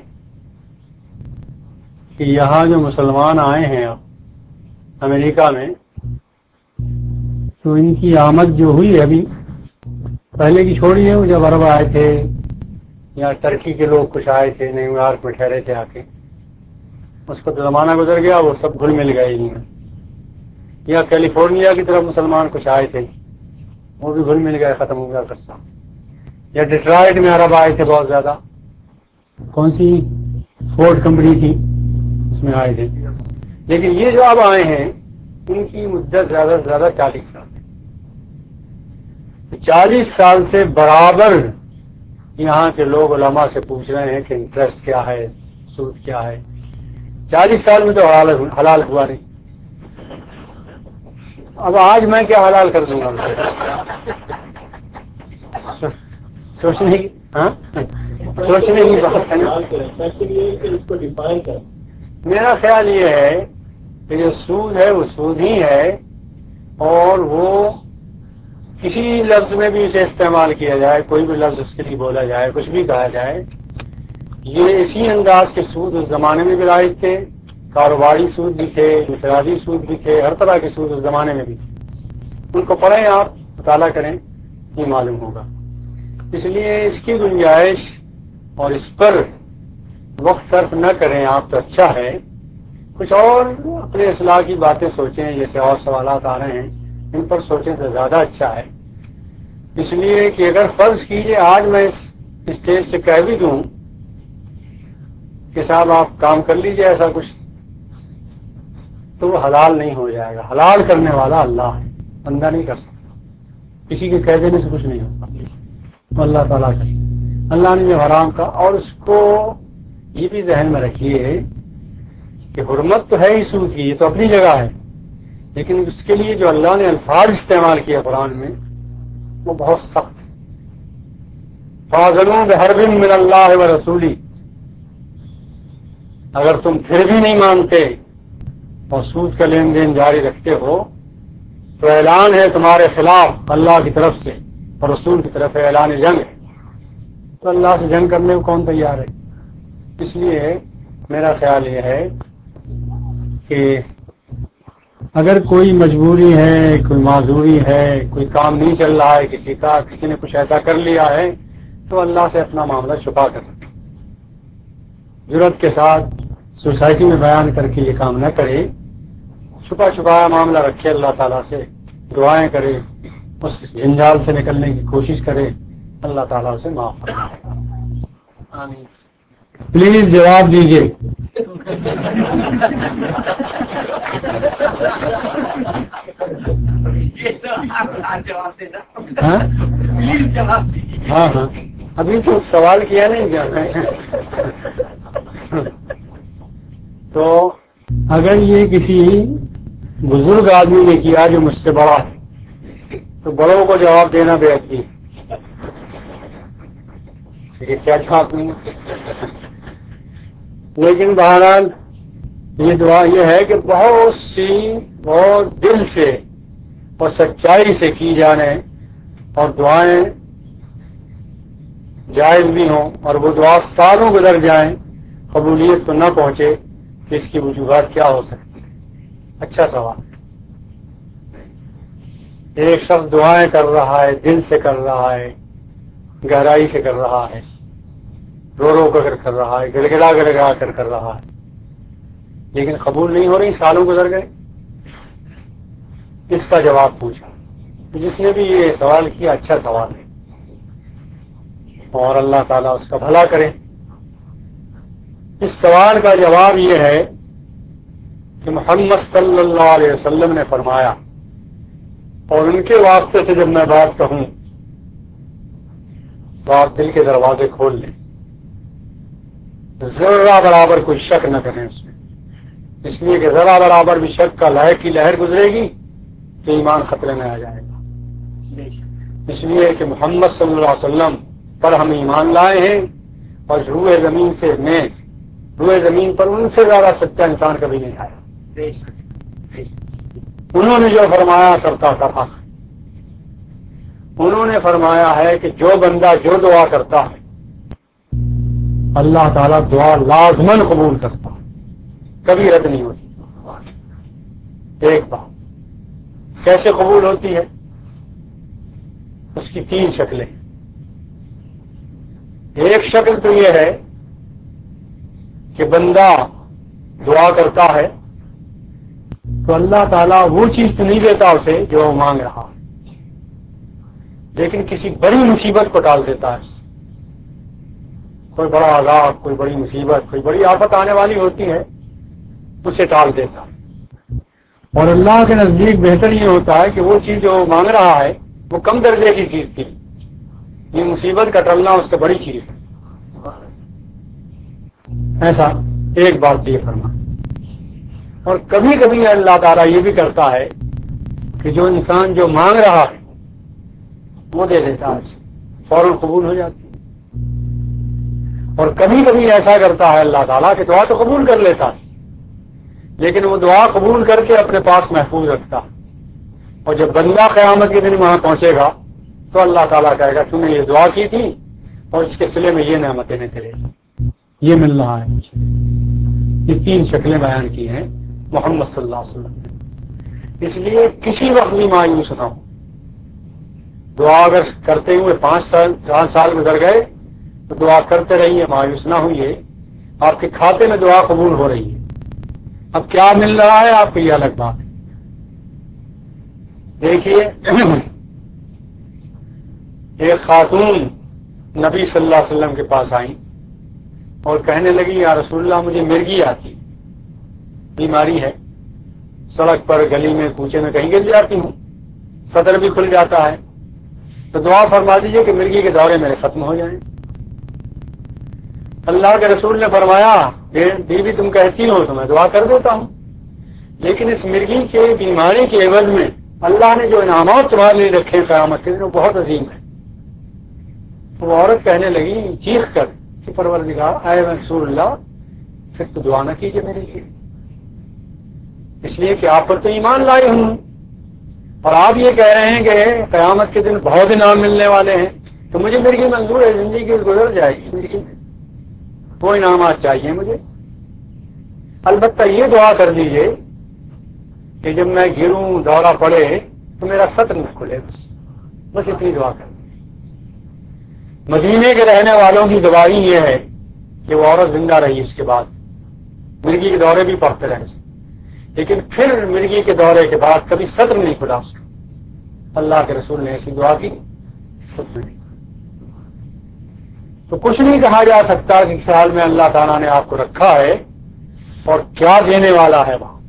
کہ یہاں جو مسلمان آئے ہیں اب امریکہ میں، تو ان کی آمد جو ہوئی ابھی، پہلے کی چھوڑی ہے، وہ جب عرب آئے تھے یا ٹرکی کے لوگ کچھ آئے تھے، نیو یارک میں ٹھہرے تھے آ کے، اس کو تو زمانہ گزر گیا، وہ سب گھل مل گئے ان میں. یا کیلیفورنیا کی طرف مسلمان کچھ آئے تھے، وہ بھی گھل مل گئے، ختم ہو گیا قصہ. یا ڈیٹرائٹ میں عرب آئے تھے بہت زیادہ، کون سی فورڈ کمپنی تھی اس میں آئے تھے. لیکن یہ جو اب آئے ہیں ان کی مدت زیادہ سے زیادہ چالیس سال ہے. چالیس سال سے برابر یہاں کے لوگ علماء سے پوچھ رہے ہیں کہ انٹرسٹ کیا ہے، سود کیا ہے. چالیس سال میں تو حلال حلال ہوا نہیں. اب آج میں کیا حلال کر دوں گا؟ سوچنے کی ہاں سوچنے کی بات ہے نا. میرا خیال یہ ہے کہ جو سود ہے وہ سود ہی ہے، اور وہ کسی لفظ میں بھی اسے استعمال کیا جائے، کوئی بھی لفظ اس کے لیے بولا جائے، کچھ بھی کہا جائے، یہ اسی انداز کے سود اس زمانے میں بھی رائج تھے. کاروباری سود بھی تھے، انفرادی سود بھی تھے، ہر طرح کے سود اس زمانے میں بھی تھے. ان کو پڑھیں، آپ مطالعہ کریں، یہ معلوم ہوگا. اس لیے اس کی گنجائش اور اس پر وقت صرف نہ کریں آپ تو اچھا ہے. کچھ اور اپنے اصلاح کی باتیں سوچیں، جیسے اور سوالات آ رہے ہیں ان پر سوچیں تو زیادہ اچھا ہے. اس لیے کہ اگر فرض کیجئے آج میں اس اسٹیج سے کہہ بھی دوں کہ صاحب آپ کام کر لیجئے ایسا کچھ، تو وہ حلال نہیں ہو جائے گا. حلال کرنے والا اللہ ہے، بندہ نہیں کر سکتا. کسی کے کہہ دینے سے کچھ نہیں ہوتا، تو اللہ تعالیٰ کا. اللہ نے جو حرام کا، اور اس کو یہ بھی ذہن میں رکھیے کہ حرمت تو ہے ہی سود کی، یہ تو اپنی جگہ ہے، لیکن اس کے لیے جو اللہ نے الفاظ استعمال کیا قرآن میں وہ بہت سخت ہے. فاضلوں بحرب من اللہ و رسولی، اگر تم پھر بھی نہیں مانتے اور سود کا لین دین جاری رکھتے ہو تو اعلان ہے تمہارے خلاف اللہ کی طرف سے اور رسول کی طرف ہے اعلان جنگ ہے. تو اللہ سے جنگ کرنے کو کون تیار ہے؟ اس لیے میرا خیال یہ ہے کہ اگر کوئی مجبوری ہے، کوئی معذوری ہے، کوئی کام نہیں چل رہا ہے کسی کا، کسی نے کچھ ایسا کر لیا ہے تو اللہ سے اپنا معاملہ چھپا کر رکھے، جرات کے ساتھ سوسائٹی میں بیان کر کے یہ کام نہ کرے، چھپا چھپایا معاملہ رکھے، اللہ تعالیٰ سے دعائیں کرے، اس جنجال سے نکلنے کی کوشش کرے، اللہ تعالیٰ سے معاف فرمائے. آمین. پلیز جواب دیجیے. ہاں ہاں ابھی تو سوال کیا نہیں جانا ہے. تو اگر یہ کسی بزرگ آدمی نے کیا جو مجھ سے بڑا ہے تو بڑوں کو جواب دینا بے ادبی. کیا جواب دوں؟ لیکن بہرحال یہ دعا یہ ہے کہ بہت سی اور دل سے اور سچائی سے کی جانے اور دعائیں جائز بھی ہوں اور وہ دعا سالوں گزر جائیں قبولیت تو نہ پہنچے کہ اس کی وجوہات کیا ہو سکتی. اچھا سوال. ایک شخص دعائیں کر رہا ہے، دل سے کر رہا ہے، گہرائی سے کر رہا ہے، رو رو کر کر رہا ہے، گڑ گڑا گڑ گڑا کر کر رہا ہے، لیکن قبول نہیں ہو رہی، سالوں گزر گئے. اس کا جواب پوچھا. جس نے بھی یہ سوال کیا اچھا سوال ہے اور اللہ تعالیٰ اس کا بھلا کرے. اس سوال کا جواب یہ ہے کہ محمد صلی اللہ علیہ وسلم نے فرمایا، اور ان کے واسطے سے جب میں بات کہوں تو آپ دل کے دروازے کھول لیں، ذرہ برابر کوئی شک نہ کریں اس میں، اس لیے کہ ذرہ برابر بھی شک کا لہر کی لہر گزرے گی تو ایمان خطرے میں آ جائے گا. اس لیے کہ محمد صلی اللہ علیہ وسلم پر ہم ایمان لائے ہیں اور روئے زمین سے میں روئے زمین پر ان سے زیادہ سچا انسان کبھی نہیں آیا. انہوں نے جو فرمایا سرتا سرا، انہوں نے فرمایا ہے کہ جو بندہ جو دعا کرتا ہے اللہ تعالیٰ دعا لازمن قبول کرتا ہے، کبھی رد نہیں ہوتی. ایک بات کیسے قبول ہوتی ہے؟ اس کی تین شکلیں. ایک شکل تو یہ ہے کہ بندہ دعا کرتا ہے تو اللہ تعالیٰ وہ چیز تو نہیں دیتا اسے جو وہ مانگ رہا ہے، لیکن کسی بڑی مصیبت کو ٹال دیتا ہے. کوئی بڑا عذاب، کوئی بڑی مصیبت، کوئی بڑی آفت آنے والی ہوتی ہے، اسے ٹال دیتا ہے. اور اللہ کے نزدیک بہتر یہ ہوتا ہے کہ وہ چیز جو وہ مانگ رہا ہے وہ کم درجے کی چیز تھی، یہ مصیبت کا ٹلنا اس سے بڑی چیز ہے. ایسا ایک بات یہ فرما. اور کبھی کبھی اللہ تعالیٰ یہ بھی کرتا ہے کہ جو انسان جو مانگ رہا ہے وہ دے دیتا ہے، فوراً قبول ہو جاتی ہے. اور کبھی کبھی ایسا کرتا ہے اللہ تعالیٰ کہ دعا تو قبول کر لیتا ہے لیکن وہ دعا قبول کر کے اپنے پاس محفوظ رکھتا ہے. اور جب بندہ قیامت کے دن وہاں پہنچے گا تو اللہ تعالیٰ کہے گا تم نے یہ دعا کی تھی اور اس کے صلے میں یہ نعمتیں نے تیرے یہ مل رہا ہے مجھے. یہ تین شکلیں بیان کی ہیں محمد صلی اللہ علیہ وسلم نے. اس لیے کسی وقت بھی مایوس نہ ہو. دعا اگر کرتے ہوئے پانچ سال چار سال گزر گئے تو دعا کرتے رہیے، مایوس نہ ہوئیے. آپ کے کھاتے میں دعا قبول ہو رہی ہے. اب کیا مل رہا ہے آپ کو یہ الگ بات ہے. دیکھیے ایک خاتون نبی صلی اللہ علیہ وسلم کے پاس آئیں اور کہنے لگی یا رسول اللہ مجھے مرگی آتی، بیماری ہے، سڑک پر گلی میں کوچے میں کہیں گر جاتی ہوں، صدر بھی کھل جاتا ہے، تو دعا فرما دیجئے کہ مرگی کے دورے میرے ختم ہو جائیں. اللہ کے رسول نے فرمایا بیوی تم کہتی ہو تو میں دعا کر دیتا ہوں، لیکن اس مرگی کے بیماری کے عوض میں اللہ نے جو انعامات تمہارے لیے رکھے قیامت کے دن وہ بہت عظیم ہے. وہ عورت کہنے لگی چیخ کر کہ پروردگار اے رسول اللہ پھر تو دعا نہ کیجیے میرے لیے، اس لیے کہ آپ پر تو ایمان لائے ہوں، اور آپ یہ کہہ رہے ہیں کہ قیامت کے دن بہت انعام ملنے والے ہیں، تو مجھے زندگی منظور ہے، زندگی گزر جائے گی زندگی میں، وہ انعامات چاہیے مجھے۔ البتہ یہ دعا کر دیجیے کہ جب میں گروں دورہ پڑے تو میرا سطر نہ کھلے، بس بس اتنی دعا کر دیجیے۔ مدینے کے رہنے والوں کی گواہی یہ ہے کہ وہ عورت زندہ رہی، اس کے بعد مرگی کے دورے بھی پڑتے رہے، لیکن پھر مرگی کے دورے کے بعد کبھی سطر نہیں کھلا اس کا۔ اللہ کے رسول نے ایسی دعا کی، سطر نہیں۔ تو کچھ نہیں کہا جا سکتا کہ اس حال میں اللہ تعالیٰ نے آپ کو رکھا ہے اور کیا دینے والا ہے وہاں۔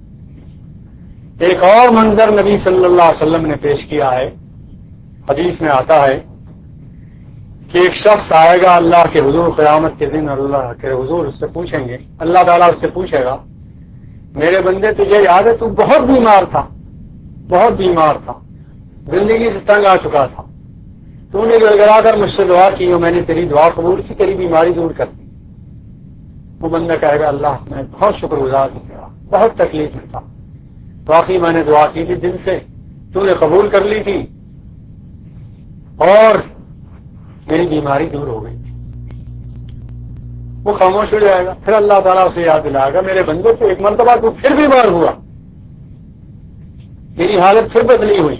ایک اور منظر نبی صلی اللہ علیہ وسلم نے پیش کیا ہے، حدیث میں آتا ہے کہ ایک شخص آئے گا اللہ کے حضور قیامت کے دن، اور اللہ کے حضور اس سے پوچھیں گے، اللہ تعالیٰ اس سے پوچھے گا میرے بندے تجھے یاد ہے تو بہت بیمار تھا، بہت بیمار تھا، زندگی سے تنگ آ چکا تھا، تو نے گڑ گڑا کر مجھ سے دعا کی اور میں نے تیری دعا قبول کی، تیری بیماری دور کر دی۔ وہ بندہ کہے گا اللہ میں بہت شکر گزار ہوں، بہت تکلیف میں تھا، واقعی میں نے دعا کی تھی دل سے، تو نے قبول کر لی تھی اور میری بیماری دور ہو گئی تھی۔ وہ خاموش ہو جائے گا، پھر اللہ تعالیٰ اسے یاد دلائے گا میرے بندے تو ایک مرتبہ تو پھر بیمار ہوا، میری حالت پھر بدلی ہوئی،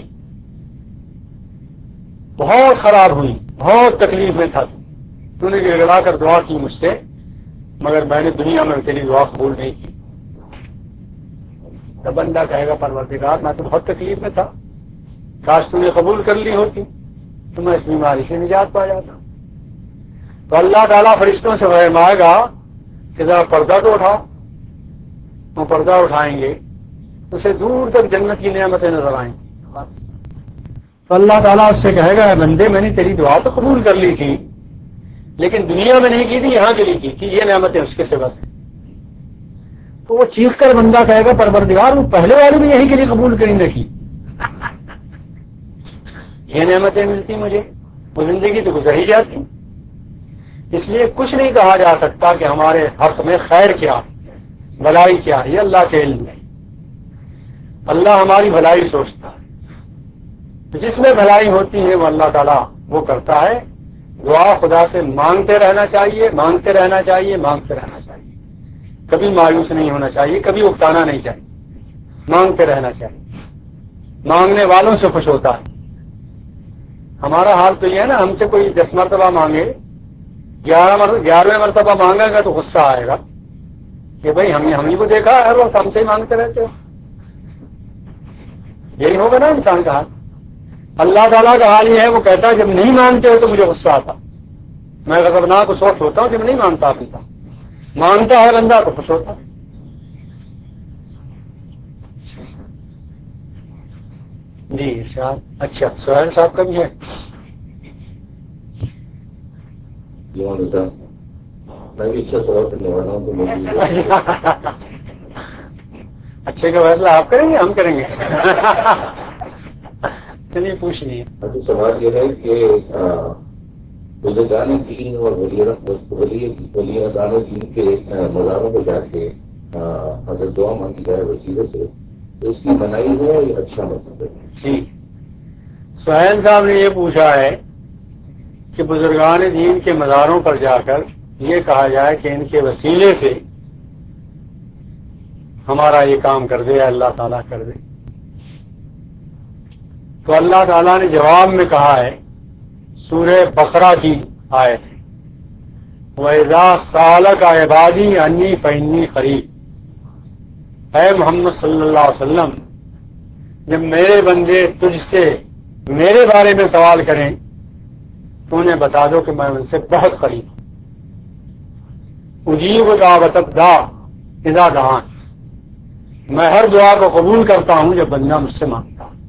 بہت خراب ہوئی، بہت تکلیف میں تھا، تو نے گڑ گڑا کر دعا کی مجھ سے، مگر میں نے دنیا میں تیری دعا قبول نہیں کی۔ تو بندہ کہے گا پروردگار میں تو بہت تکلیف میں تھا، کاش تو نے قبول کر لی ہوتی تو میں اس بیماری سے نجات پا جاتا۔ تو اللہ تعالیٰ فرشتوں سے فرمائے گا کہ ذرا پردہ تو اٹھاؤ، وہ پردہ اٹھائیں گے اسے دور تک جنت کی نعمتیں نظر آئیں گی۔ تو اللہ تعالیٰ اس سے کہے گا بندے میں نے تیری دعا تو قبول کر لی تھی، لیکن دنیا میں نہیں کی تھی، یہاں کے لیے کی تھی، یہ نعمتیں اس کے سوا سے۔ تو وہ چیخ کر بندہ کہے گا پروردگار وہ پہلے والی بھی یہی کے لیے قبول کری نہ کی، یہ نعمتیں ملتی مجھے، وہ زندگی تو گزر ہی جاتی۔ اس لیے کچھ نہیں کہا جا سکتا کہ ہمارے حق میں خیر کیا، بھلائی کیا، یہ اللہ کے علم ہے، اللہ ہماری بھلائی سوچتا ہے، جس میں بھلائی ہوتی ہے وہ اللہ تعالیٰ وہ کرتا ہے۔ دعا خدا سے مانگتے رہنا چاہیے، مانگتے رہنا چاہیے، مانگتے رہنا چاہیے، کبھی مایوس نہیں ہونا چاہیے، کبھی اکتانا نہیں چاہیے، مانگتے رہنا چاہیے، مانگنے والوں سے خوش ہوتا ہے۔ ہمارا حال تو یہ ہے نا، ہم سے کوئی دس مرتبہ مانگے، گیارہ گیارہویں مرتبہ مانگے گا تو غصہ آئے گا کہ بھائی ہم ہم ہی کو دیکھا ہر وقت ہم سے ہی مانگتے رہتے ہو، یہی ہوگا نا انسان کا حال۔ اللہ تعالیٰ کا حال یہ ہے، وہ کہتا ہے جب نہیں مانگتے ہو تو مجھے غصہ آتا، میں غضبناک اس وقت ہوتا ہوں جب نہیں مانگتا پیتا، مانگتا ہے بندہ تو خوش ہوتا۔ جی ارشاد۔ اچھا سہیل صاحب کا بھی ہے؟ میں بھی اچھا سوال کرنے والا ہوں تو اچھے کا فیصلہ آپ کریں گے ہم کریں گے؟ چلیے پوچھ لیجیے۔ اچھا سوال یہ ہے کہ بزرگان دین اور ولیان دین کے مزاروں پہ جا کے اگر دعا مانگی جائے وسیلے سے تو اس کی منائی ہے یا اچھا مطلب ہے؟ جی سہیل صاحب نے یہ پوچھا ہے کہ بزرگان دین کے مزاروں پر جا کر یہ کہا جائے کہ ان کے وسیلے سے ہمارا یہ کام کر دے یا اللہ تعالیٰ کر دے، تو اللہ تعالیٰ نے جواب میں کہا ہے سورہ بقرہ کی آیت وَإِذَا سَأَلَكَ عِبَادِي عَنِّي فَإِنِّي قَرِيبٌ، اے محمد صلی اللہ علیہ وسلم جب میرے بندے تجھ سے میرے بارے میں سوال کریں تو انہیں بتا دو کہ میں ان سے بہت قریب ہوں، اجیب دعوت الداع اذا دعان، میں ہر دعا کو قبول کرتا ہوں جب بندہ مجھ سے مانگتا ہوں۔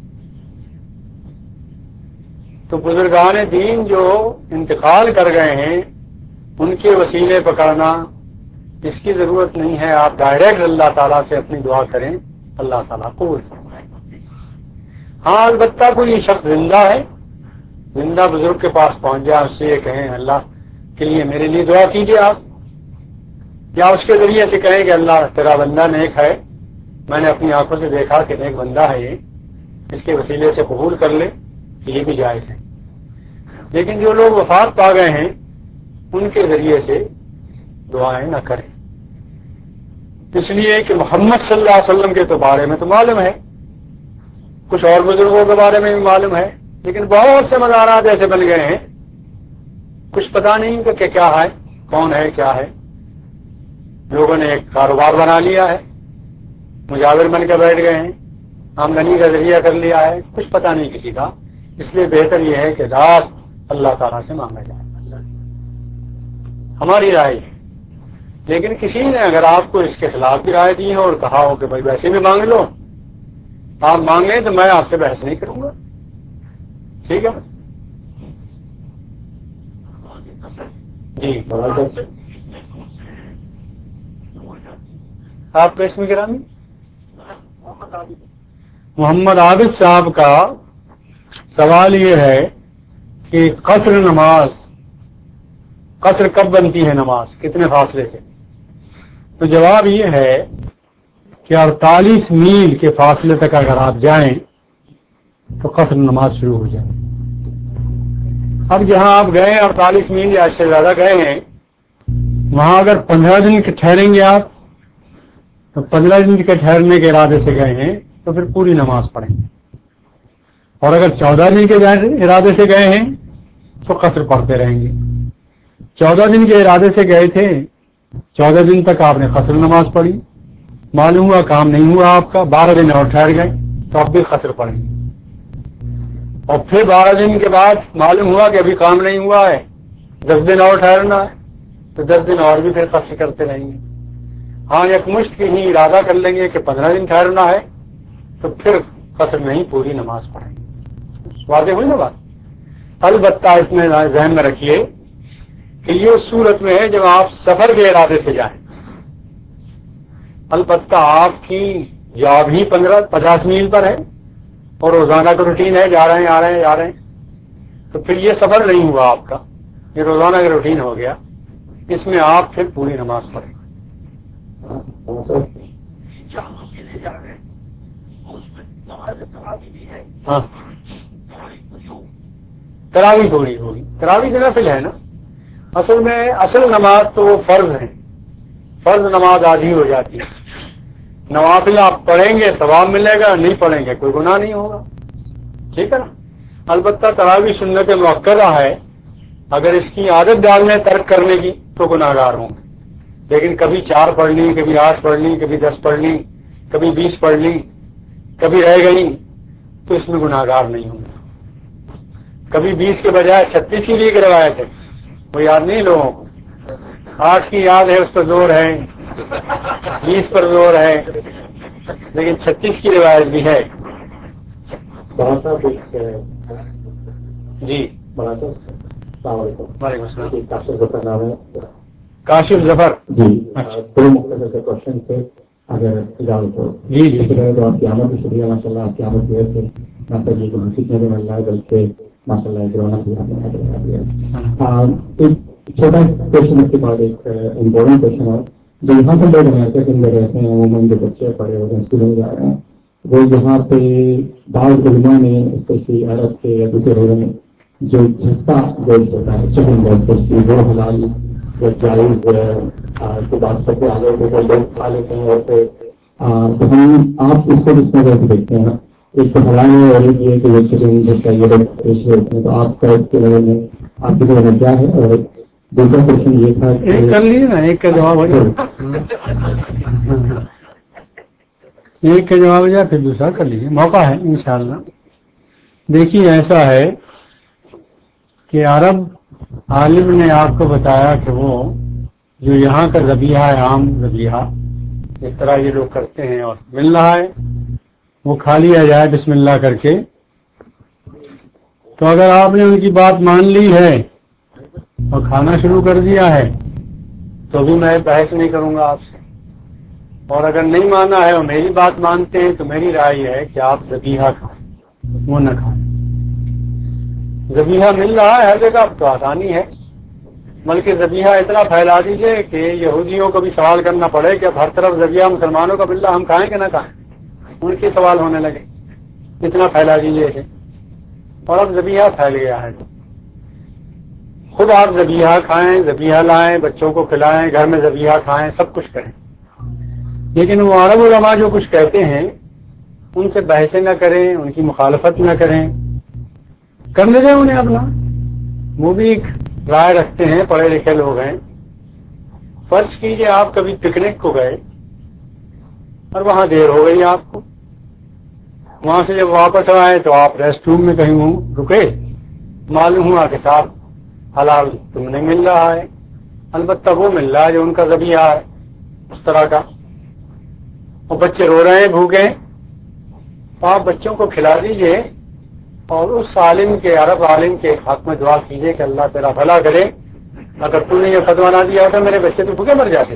تو بزرگان دین جو انتقال کر گئے ہیں ان کے وسیلے پکڑنا اس کی ضرورت نہیں ہے، آپ ڈائریکٹ اللہ تعالیٰ سے اپنی دعا کریں، اللہ تعالیٰ قبول فرمائے گا۔ ہاں البتہ کوئی یہ شخص زندہ ہے، زندہ بزرگ کے پاس پہنچ جائے، اس سے یہ کہیں اللہ کے لیے میرے لیے دعا کیجیے آپ، یا اس کے ذریعے سے کہیں کہ اللہ تیرا بندہ نیک ہے، میں نے اپنی آنکھوں سے دیکھا کہ نیک بندہ ہے یہ، اس کے وسیلے سے قبول کر لے، یہ بھی جائز ہے۔ لیکن جو لوگ وفات پا گئے ہیں ان کے ذریعے سے دعائیں نہ کریں، اس لیے کہ محمد صلی اللہ علیہ وسلم کے تو بارے میں تو معلوم ہے، کچھ اور بزرگوں کے بارے میں بھی معلوم ہے، لیکن بہت سے مزارات ایسے بن گئے ہیں کچھ پتہ نہیں کہ کیا ہے، کون ہے، کیا ہے۔ لوگوں نے ایک کاروبار بنا لیا ہے، مجاور بن کے بیٹھ گئے ہیں، آمدنی کا ذریعہ کر لیا ہے، کچھ پتہ نہیں کسی کا۔ اس لیے بہتر یہ ہے کہ راز اللہ تعالیٰ سے مانگا جائے، ہماری رائے ہے۔ لیکن کسی نے اگر آپ کو اس کے خلاف بھی رائے دی ہے اور کہا ہو کہ بھائی ویسے بھی مانگ لو، آپ مانگیں تو میں آپ سے بحث نہیں کروں گا، ٹھیک ہے جی۔ آپ کا اسم گرامی محمد عابد صاحب کا سوال یہ ہے کہ قصر نماز، قصر کب بنتی ہے نماز، کتنے فاصلے سے؟ تو جواب یہ ہے کہ اڑتالیس میل کے فاصلے تک اگر آپ جائیں تو قصر نماز شروع ہو جائے۔ اب جہاں آپ گئے اڑتالیس میل یا اس سے زیادہ گئے ہیں، وہاں اگر پندرہ دن کے ٹھہریں گے آپ تو پندرہ دن کے ٹھہرنے کے ارادے سے گئے ہیں تو پھر پوری نماز پڑھیں گے، اور اگر چودہ دن کے ارادے سے گئے ہیں تو قصر پڑھتے رہیں گے۔ چودہ دن کے ارادے سے گئے تھے، چودہ دن تک آپ نے قصر نماز پڑھی، معلوم ہوا کام نہیں ہوا آپ کا، بارہ دن اور ٹھہر گئے تو اب بھی قصر پڑھیں گے، اور پھر بارہ دن کے بعد معلوم ہوا کہ ابھی کام نہیں ہوا ہے، دس دن اور ٹھہرنا ہے تو دس دن اور بھی پھر قصر کرتے رہیں گے۔ ہاں ایک مشت کی ہی ارادہ کر لیں گے کہ پندرہ دن ٹھہرنا ہے تو پھر قصر نہیں پوری نماز پڑھیں گے۔ واضح ہوئی نا بات؟ البتہ اس میں ذہن میں رکھیے کہ یہ اس صورت میں ہے جب آپ سفر کے ارادے سے جائیں، البتہ آپ کی جاب ہی پندرہ پچاس میل پر ہے اور روزانہ کا روٹین ہے، جا رہے ہیں آ رہے ہیں جا رہے ہیں، تو پھر یہ سفر نہیں ہوا آپ کا، یہ روزانہ کا روٹین ہو گیا، اس میں آپ پھر پوری نماز پڑھیں۔ ہاں تراویح تھوڑی ہوگی، تراویح جو نفل ہے نا، اصل میں اصل نماز تو وہ فرض ہے، فرض نماز آدھی ہو جاتی ہے، نوافل آپ پڑھیں گے ثواب ملے گا، نہیں پڑھیں گے کوئی گناہ نہیں ہوگا، ٹھیک ہے نا۔ البتہ تراویح سنت مؤکدہ ہے، اگر اس کی عادت ڈال لیں ترک کرنے کی تو گناہ گار ہوں گے، لیکن کبھی چار پڑھ لی، کبھی آٹھ پڑھ لی، کبھی دس پڑھ لی، کبھی بیس پڑھ لی، کبھی رہ گئی تو اس میں گناہ گار نہیں ہوں گے۔ کبھی بیس کے بجائے چھتیس کی بھی روایت ہے، وہ یاد نہیں لوگوں کو، آٹھ کی یاد ہے اس پر زور ہے، بیس پر زور ہے، لیکن چھتیس کی روایت بھی ہے۔ جی السلام علیکم۔ وعلیکم السلام۔ کاشف ظفر نام ہے۔ کاشف ظفر جی دو مختصر سے کوشچن تھے اگر اجازت ہو۔ جی جی تو آپ کی آمد بھی شکریہ ماشاء اللہ، آپ کی آمد کی وجہ سے نہ صرف یہ کہ سیکھنے میں مل رہا ہے بلکہ ماشاء اللہ کرونا بھی ایک چھوٹا کوشچن اس کے بعد ایک امپورٹنٹ کوشچن ہے، جو یہاں سے لوگ امریکہ کے اندر رہتے ہیں، عموماً جو بچے پڑھے ہوئے ہیں اسکولوں میں جا رہے ہیں، وہ یہاں پہ بعض علماء نے اسپیشلی عرب کے یا دوسرے لوگوں نے جو جھستا گوشت ہوتا ہے چکن گوشت وہ حلال یا جائز کے بات کرتے آگے وہ لوگ کھا لیتے ہیں، اور پھر تو ہم آپ اس کو کس نظر سے دیکھتے ہیں؟ ایک تو حلال ہے اور ایک یہ کہ وہ چکن گوشت کا یہ پیش ہوتے ہیں، تو آپ کا اس کے نظر میں آپ کی نظر کیا ہے؟ اور دوسرا کوشچن یہ تھا کہ ایک کر لیجیے نا، ایک کا جواب ہو جائے، ایک کا جواب ہو جائے پھر دوسرا کر لیجیے، موقع ہے انشاءاللہ۔ دیکھیے ایسا ہے کہ عرب عالم نے آپ کو بتایا کہ وہ جو یہاں کا ذبیحہ ہے، عام ذبیحہ اس طرح یہ لوگ کرتے ہیں اور مل رہا ہے، وہ کھا لیا جائے بسم اللہ کر کے۔ تو اگر آپ نے ان کی بات مان لی ہے اور کھانا شروع کر دیا ہے تو بھی میں بحث نہیں کروں گا آپ سے، اور اگر نہیں مانا ہے اور میری بات مانتے ہیں تو میری رائے یہ ہے کہ آپ ذبیحہ کھائیں، وہ نہ کھائیں۔ ذبیحہ مل رہا ہے ہر جگہ، اب تو آسانی ہے، بلکہ ذبیحہ اتنا پھیلا دیجئے کہ یہودیوں کو بھی سوال کرنا پڑے کہ اب ہر طرف ذبیحہ مسلمانوں کا باللہ ہم کھائیں کہ نہ کھائیں، ان کے سوال ہونے لگے، اتنا پھیلا دیجئے اسے، اور اب ذبیحہ پھیل گیا ہے۔ خود آپ ذبیحہ کھائیں، ذبیحہ لائیں، بچوں کو کھلائیں، گھر میں ذبیحہ کھائیں، سب کچھ کریں، لیکن وہ عرب علماء جو کچھ کہتے ہیں ان سے بحثیں نہ کریں، ان کی مخالفت نہ کریں، کرنے دیں انہیں اپنا، وہ بھی ایک رائے رکھتے ہیں، پڑھے لکھے لوگ ہیں۔ فرض کیجئے آپ کبھی پکنک کو گئے اور وہاں دیر ہو گئی آپ کو، وہاں سے جب واپس آئے تو آپ ریسٹ روم میں کہیں ہوں رکے، معلوم ہوا کہ صاحب حلال تم نہیں مل رہا ہے، البتہ وہ مل رہا ہے جو ان کا ذبیحہ ہے اس طرح کا، اور بچے رو رہے ہیں بھوکے، تو آپ بچوں کو کھلا دیجئے اور اس عالم کے، عرب عالم کے حق میں دعا کیجئے کہ اللہ تیرا بھلا کرے، اگر تو نے یہ فتویٰ نہ دیا ہوتا میرے بچے تو بھوکے مر جاتے۔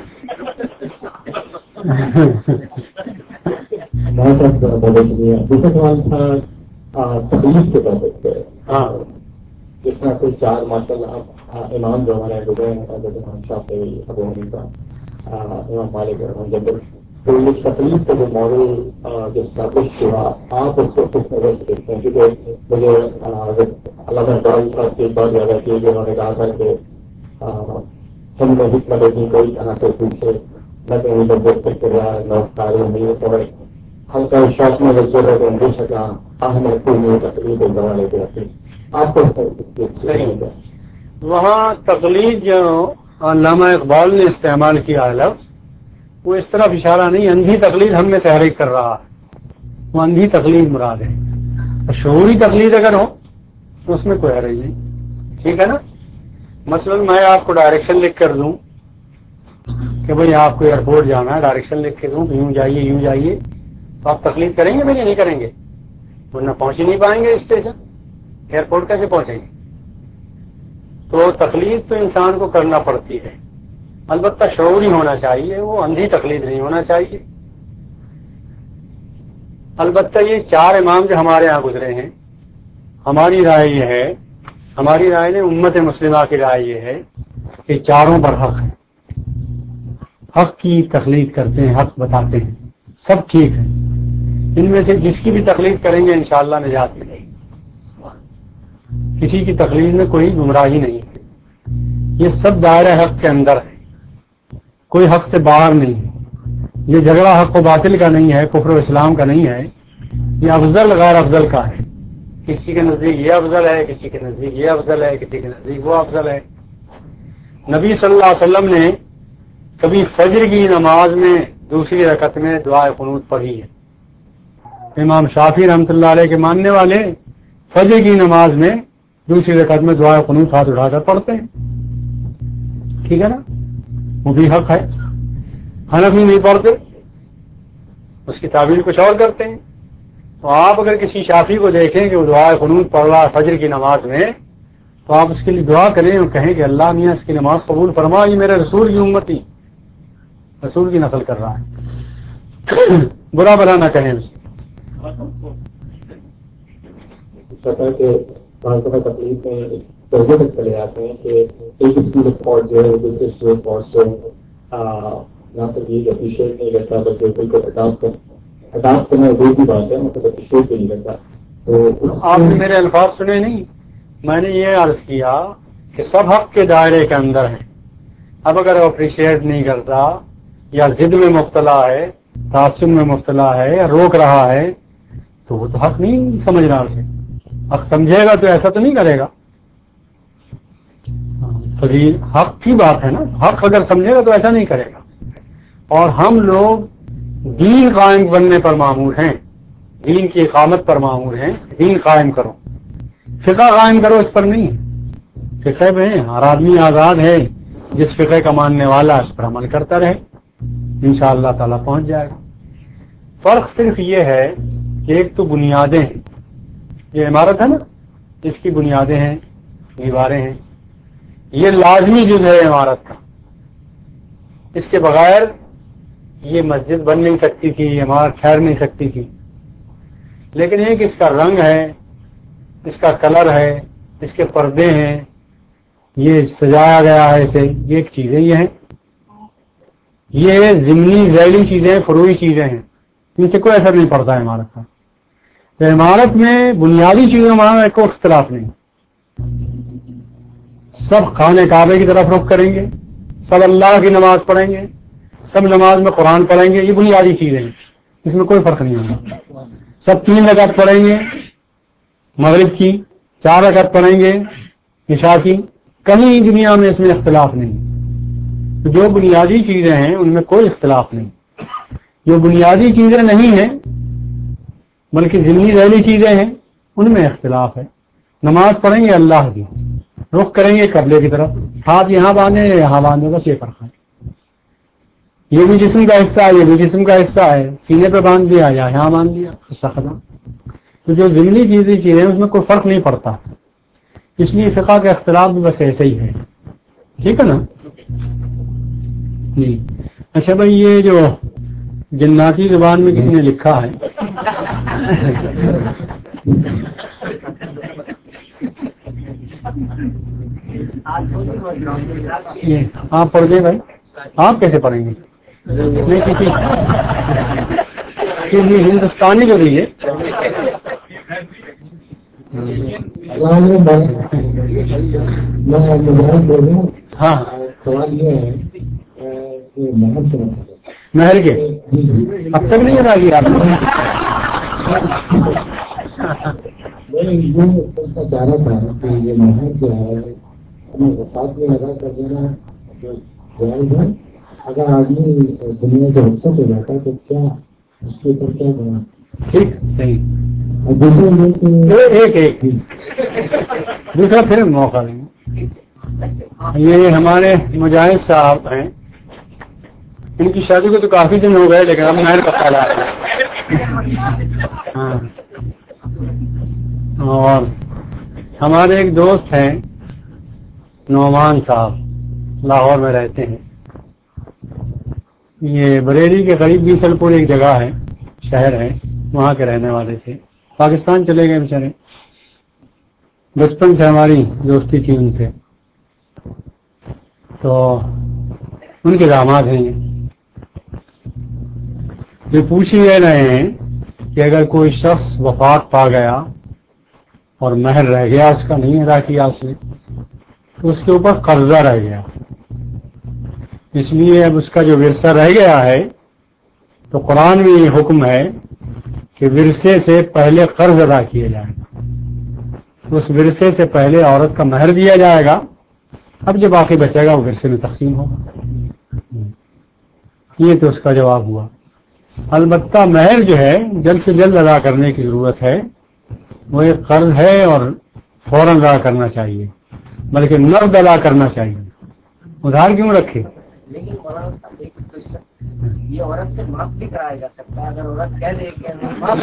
بہت بہت شکریہ۔ دوسرا سوال تھا تقلید کے ٹاپک پہ۔ ہاں، جس طرح سے چار ماشاء اللہ امام جو ہمارے گزرے ہیں، حضرت امام شافعی، ابو حنیفہ، امام مالک رحمۃ اللہ علیہ، تو یہ تقلید کا جو ماڈل جو اسٹیبلش ہوا، آپ اس کو کس نظر سے دیکھتے ہیں؟ کیونکہ مجھے اللہ تعالیٰ صاحب کی ایک بات یاد آتی ہے کہ انہوں نے کہا تھا کہ ہم نے حکمت کی کوئی طرح سے پوچھے نہ کہیں لذت کر رہا ہے، نہ کاری نہیں تو ہلکا شوق میں لگ رہا تو نہیں سکا ہم اپنی تقلید ایک دوا لے کے آتے ہیں۔ آپ کو صحیح، وہاں تقلید جو علامہ اقبال نے استعمال کیا ہے لفظ، وہ اس طرف اشارہ نہیں، اندھی تقلید ہم میں تحریک کر رہا ہے، وہ اندھی تقلید مراد ہے۔ شعوری تقلید اگر ہو تو اس میں کوئی حرج نہیں، ٹھیک ہے نا۔ مثلا میں آپ کو ڈائریکشن لکھ کر دوں کہ بھئی آپ کو ایئرپورٹ جانا ہے، ڈائریکشن لکھ کے دوں کہ یوں جائیے یوں جائیے، تو آپ تقلید کریں گے میری؟ نہیں کریں گے، ورنہ پہنچ ہی نہیں پائیں گے اسٹیشن، ایئرپورٹ کیسے پہنچیں گے؟ تو تقلید تو انسان کو کرنا پڑتی ہے، البتہ شعوری ہونا چاہیے، وہ اندھی تقلید نہیں ہونا چاہیے۔ البتہ یہ چار امام جو ہمارے ہاں گزرے ہیں، ہماری رائے یہ ہے، ہماری رائے نے امت مسلمہ کی رائے یہ ہے کہ چاروں پر حق ہے، حق کی تقلید کرتے ہیں، حق بتاتے ہیں، سب ٹھیک ہے، ان میں سے جس کی بھی تقلید کریں گے انشاءاللہ نجات ملے گی، کسی کی تقلید میں کوئی گمراہی نہیں ہے، یہ سب دائرہ حق کے اندر ہے، کوئی حق سے باہر نہیں ہے، یہ جھگڑا حق و باطل کا نہیں ہے، کفر و اسلام کا نہیں ہے، یہ افضل غیر افضل کا ہے، کسی کے نزدیک یہ افضل ہے، کسی کے نزدیک یہ افضل ہے، کسی کے نزدیک وہ افضل ہے۔ نبی صلی اللہ علیہ وسلم نے کبھی فجر کی نماز میں دوسری رکعت میں دعائے قنوت پڑھی ہے، امام شافعی رحمۃ اللہ علیہ کے ماننے والے فجر کی نماز میں دوسری رکعت میں دعائے قنوت ہاتھ اٹھا کر پڑھتے ہیں، ٹھیک ہے نا، وہ بھی حق ہے۔ حنفی نہیں پڑھتے، اس کی تعبیر کچھ اور کرتے ہیں، تو آپ اگر کسی شافعی کو دیکھیں کہ وہ دعائے قنوت پڑھ رہا ہے فجر کی نماز میں، تو آپ اس کے لیے دعا کریں اور کہیں کہ اللہ میاں اس کی نماز قبول فرما، یہ میرے رسول کی امتی، رسول کی نقل کر رہا ہے، برا بلا نہ کہیں اسے۔ پتا کہ بعض دفعہ تقلید میں ایک درجے تک چلے آتے ہیں کہ ایک اسکول اسپورٹ جو ہے دوسرے اسکول اسپورٹ سے نہ تو یہ اپریشیٹ نہیں کرتا بلکہ بالکل اڈاپٹ کر اڈاپٹ کرنا دور کی بات ہے، مطلب اپریشیٹ بھی نہیں کرتا۔ تو آپ نے میرے الفاظ سنے نہیں، میں نے یہ عرض کیا کہ سب حق کے دائرے کے اندر ہیں، اب اگر وہ اپریشیٹ نہیں کرتا یا ضد میں مبتلا ہے، تعصب میں مبتلا ہے یا روک رہا ہے تو وہ تو حق نہیں سمجھ رہا اسے، حق سمجھے گا تو ایسا تو نہیں کرے گا، فضیل حق کی بات ہے نا، حق اگر سمجھے گا تو ایسا نہیں کرے گا۔ اور ہم لوگ دین قائم بننے پر معمور ہیں، دین کی اقامت پر معمور ہیں، دین قائم کرو، فقہ قائم کرو اس پر نہیں، فقہ میں ہر آدمی آزاد ہے، جس فقہ کا ماننے والا اس پر عمل کرتا رہے، انشاءاللہ تعالیٰ پہنچ جائے گا۔ فرق صرف یہ ہے کہ ایک تو بنیادیں ہیں، یہ عمارت ہے نا، اس کی بنیادیں ہیں، دیواریں ہیں، یہ لازمی جز ہے عمارت کا، اس کے بغیر یہ مسجد بن نہیں سکتی تھی، یہ عمارت ٹھہر نہیں سکتی تھی۔ لیکن ایک اس کا رنگ ہے، اس کا کلر ہے، اس کے پردے ہیں، یہ سجایا گیا ہے اسے، یہ ایک چیزیں یہ ہیں، یہ ضمنی ذیلی چیزیں فروعی چیزیں ہیں، ان سے کوئی اثر نہیں پڑتا ہے عمارت کا. تو عمارت میں بنیادی چیزوں میں کوئی اختلاف نہیں، سب خانہ کعبے کی طرف رخ کریں گے، سب اللہ کی نماز پڑھیں گے، سب نماز میں قرآن پڑھیں گے، یہ بنیادی چیزیں ہیں، اس میں کوئی فرق نہیں ہوگا. سب تین رکعت پڑھیں گے مغرب کی، چار رکعت پڑھیں گے عشاء کی، کہیں دنیا میں اس میں اختلاف نہیں. جو بنیادی چیزیں ہیں ان میں کوئی اختلاف نہیں. جو بنیادی چیزیں نہیں ہیں بلکہ ضمنی ذیلی چیزیں ہیں ان میں اختلاف ہے. نماز پڑھیں گے اللہ کی، رخ کریں گے قبلے کی طرف، ہاتھ یہاں باندھے یہاں باندھے، بس یہ فرق ہے. یہ بھی جسم کا حصہ ہے، یہ بھی جسم کا حصہ ہے، سینے پہ باندھ دیا یا یہاں باندھ دیا، حصہ ختم. تو جو ضمنی چیزیں چیزیں ہیں اس میں کوئی فرق نہیں پڑتا، اس لیے فقہ کا اختلاف بھی بس ایسے ہی ہے. ٹھیک ہے نا جی. اچھا بھائی، یہ جو جناتی زبان میں کسی نے لکھا ہے آپ پڑھ دیں بھائی. آپ کیسے پڑھیں گے؟ نہیں کسی کسی ہندوستانی جو بھی ہے ہاں سوال یہ ہے مہر کے اب تک نہیں ادا کیا آپ نے؟ میں یہ پوچھنا چاہ رہا تھا کہ یہ مہر جو ہے وفات میں ادا کر دینا جو جائز ہے، اگر آدمی دنیا سے رخصت ہو جاتا ہے تو کیا اس کے اوپر کیا کرنا؟ ٹھیک صحیح. اور دوسرے ایک ایک دوسرا پھر موقع دیں گے. یہ ہمارے مجاہد صاحب ہیں، ان کی شادی کو تو کافی دن ہو گئے لیکن اب مہر کا خیال آ رہا ہے. ہاں، اور ہمارے ایک دوست ہیں نعمان صاحب، لاہور میں رہتے ہیں. یہ بریلی کے قریب بیسل پور ایک جگہ ہے، شہر ہے، وہاں کے رہنے والے تھے، پاکستان چلے گئے بیچارے. بچپن سے ہماری دوستی تھی ان سے. تو ان کے داماد ہیں یہ پوچھ ہی رہے ہیں کہ اگر کوئی شخص وفات پا گیا اور مہر رہ گیا، اس کا نہیں ادا کیا اس نے، تو اس کے اوپر قرضہ رہ گیا. اس لیے اب اس کا جو ورثہ رہ گیا ہے تو قرآن میں یہ حکم ہے کہ ورثے سے پہلے قرض ادا کیا جائے گا. اس ورثے سے پہلے عورت کا مہر دیا جائے گا، اب جو باقی بچے گا وہ ورثے میں تقسیم ہوگا. یہ تو اس کا جواب ہوا. البتہ مہر جو ہے جلد سے جلد ادا کرنے کی ضرورت ہے، وہ ایک قرض ہے اور فوراً ادا کرنا چاہیے، بلکہ نقد ادا کرنا چاہیے. ادھار کیوں رکھے؟ لیکن یہ عورت سے معاف بھی کرایا جا سکتا ہے اگر عورت کہہ دے کہ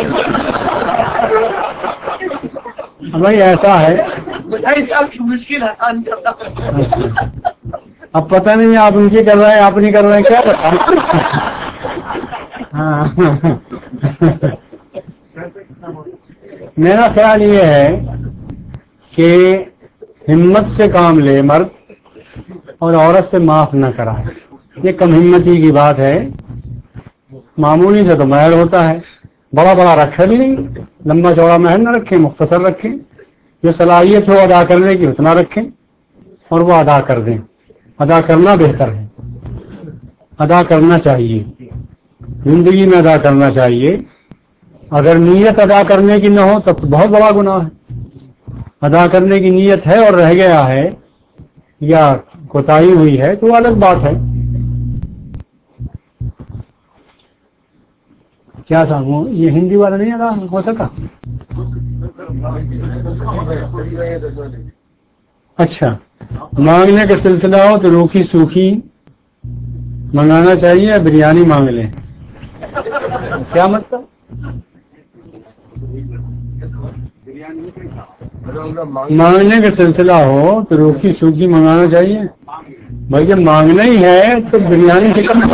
بھائی ایسا ہے مشکل آسان کرتا. اب پتہ نہیں آپ ان کی کر رہے ہیں آپ نہیں کر رہے ہیں، کیا پتا. ہاں میرا خیال یہ ہے کہ ہمت سے کام لے مرد اور عورت سے معاف نہ کرائے. یہ کم ہمتی کی بات ہے. معمولی سے تو مہر ہوتا ہے، بڑا بڑا رکھے بھی نہیں، لمبا چوڑا مہر نہ رکھیں، مختصر رکھیں. جو صلاحیت ہو ادا کرنے کی اتنا رکھیں اور وہ ادا کر دیں. ادا کرنا بہتر ہے، ادا کرنا چاہیے، زندگی میں ادا کرنا چاہیے. اگر نیت ادا کرنے کی نہ ہو تب تو بہت بڑا گناہ ہے. ادا کرنے کی نیت ہے اور رہ گیا ہے یا کوتاہی ہوئی ہے تو وہ الگ بات ہے. کیا صاحب وہ یہ ہندی والا نہیں ادا ہو سکا؟ اچھا، مانگنے کا سلسلہ ہو تو روکھی سوکھی منگانا چاہیے یا بریانی مانگ لیں؟ کیا مطلب؟ مانگنے کا سلسلہ ہو تو روکھی سوکھی منگانا چاہیے. بھائی جب مانگنا ہی ہے تو بریانی سے کم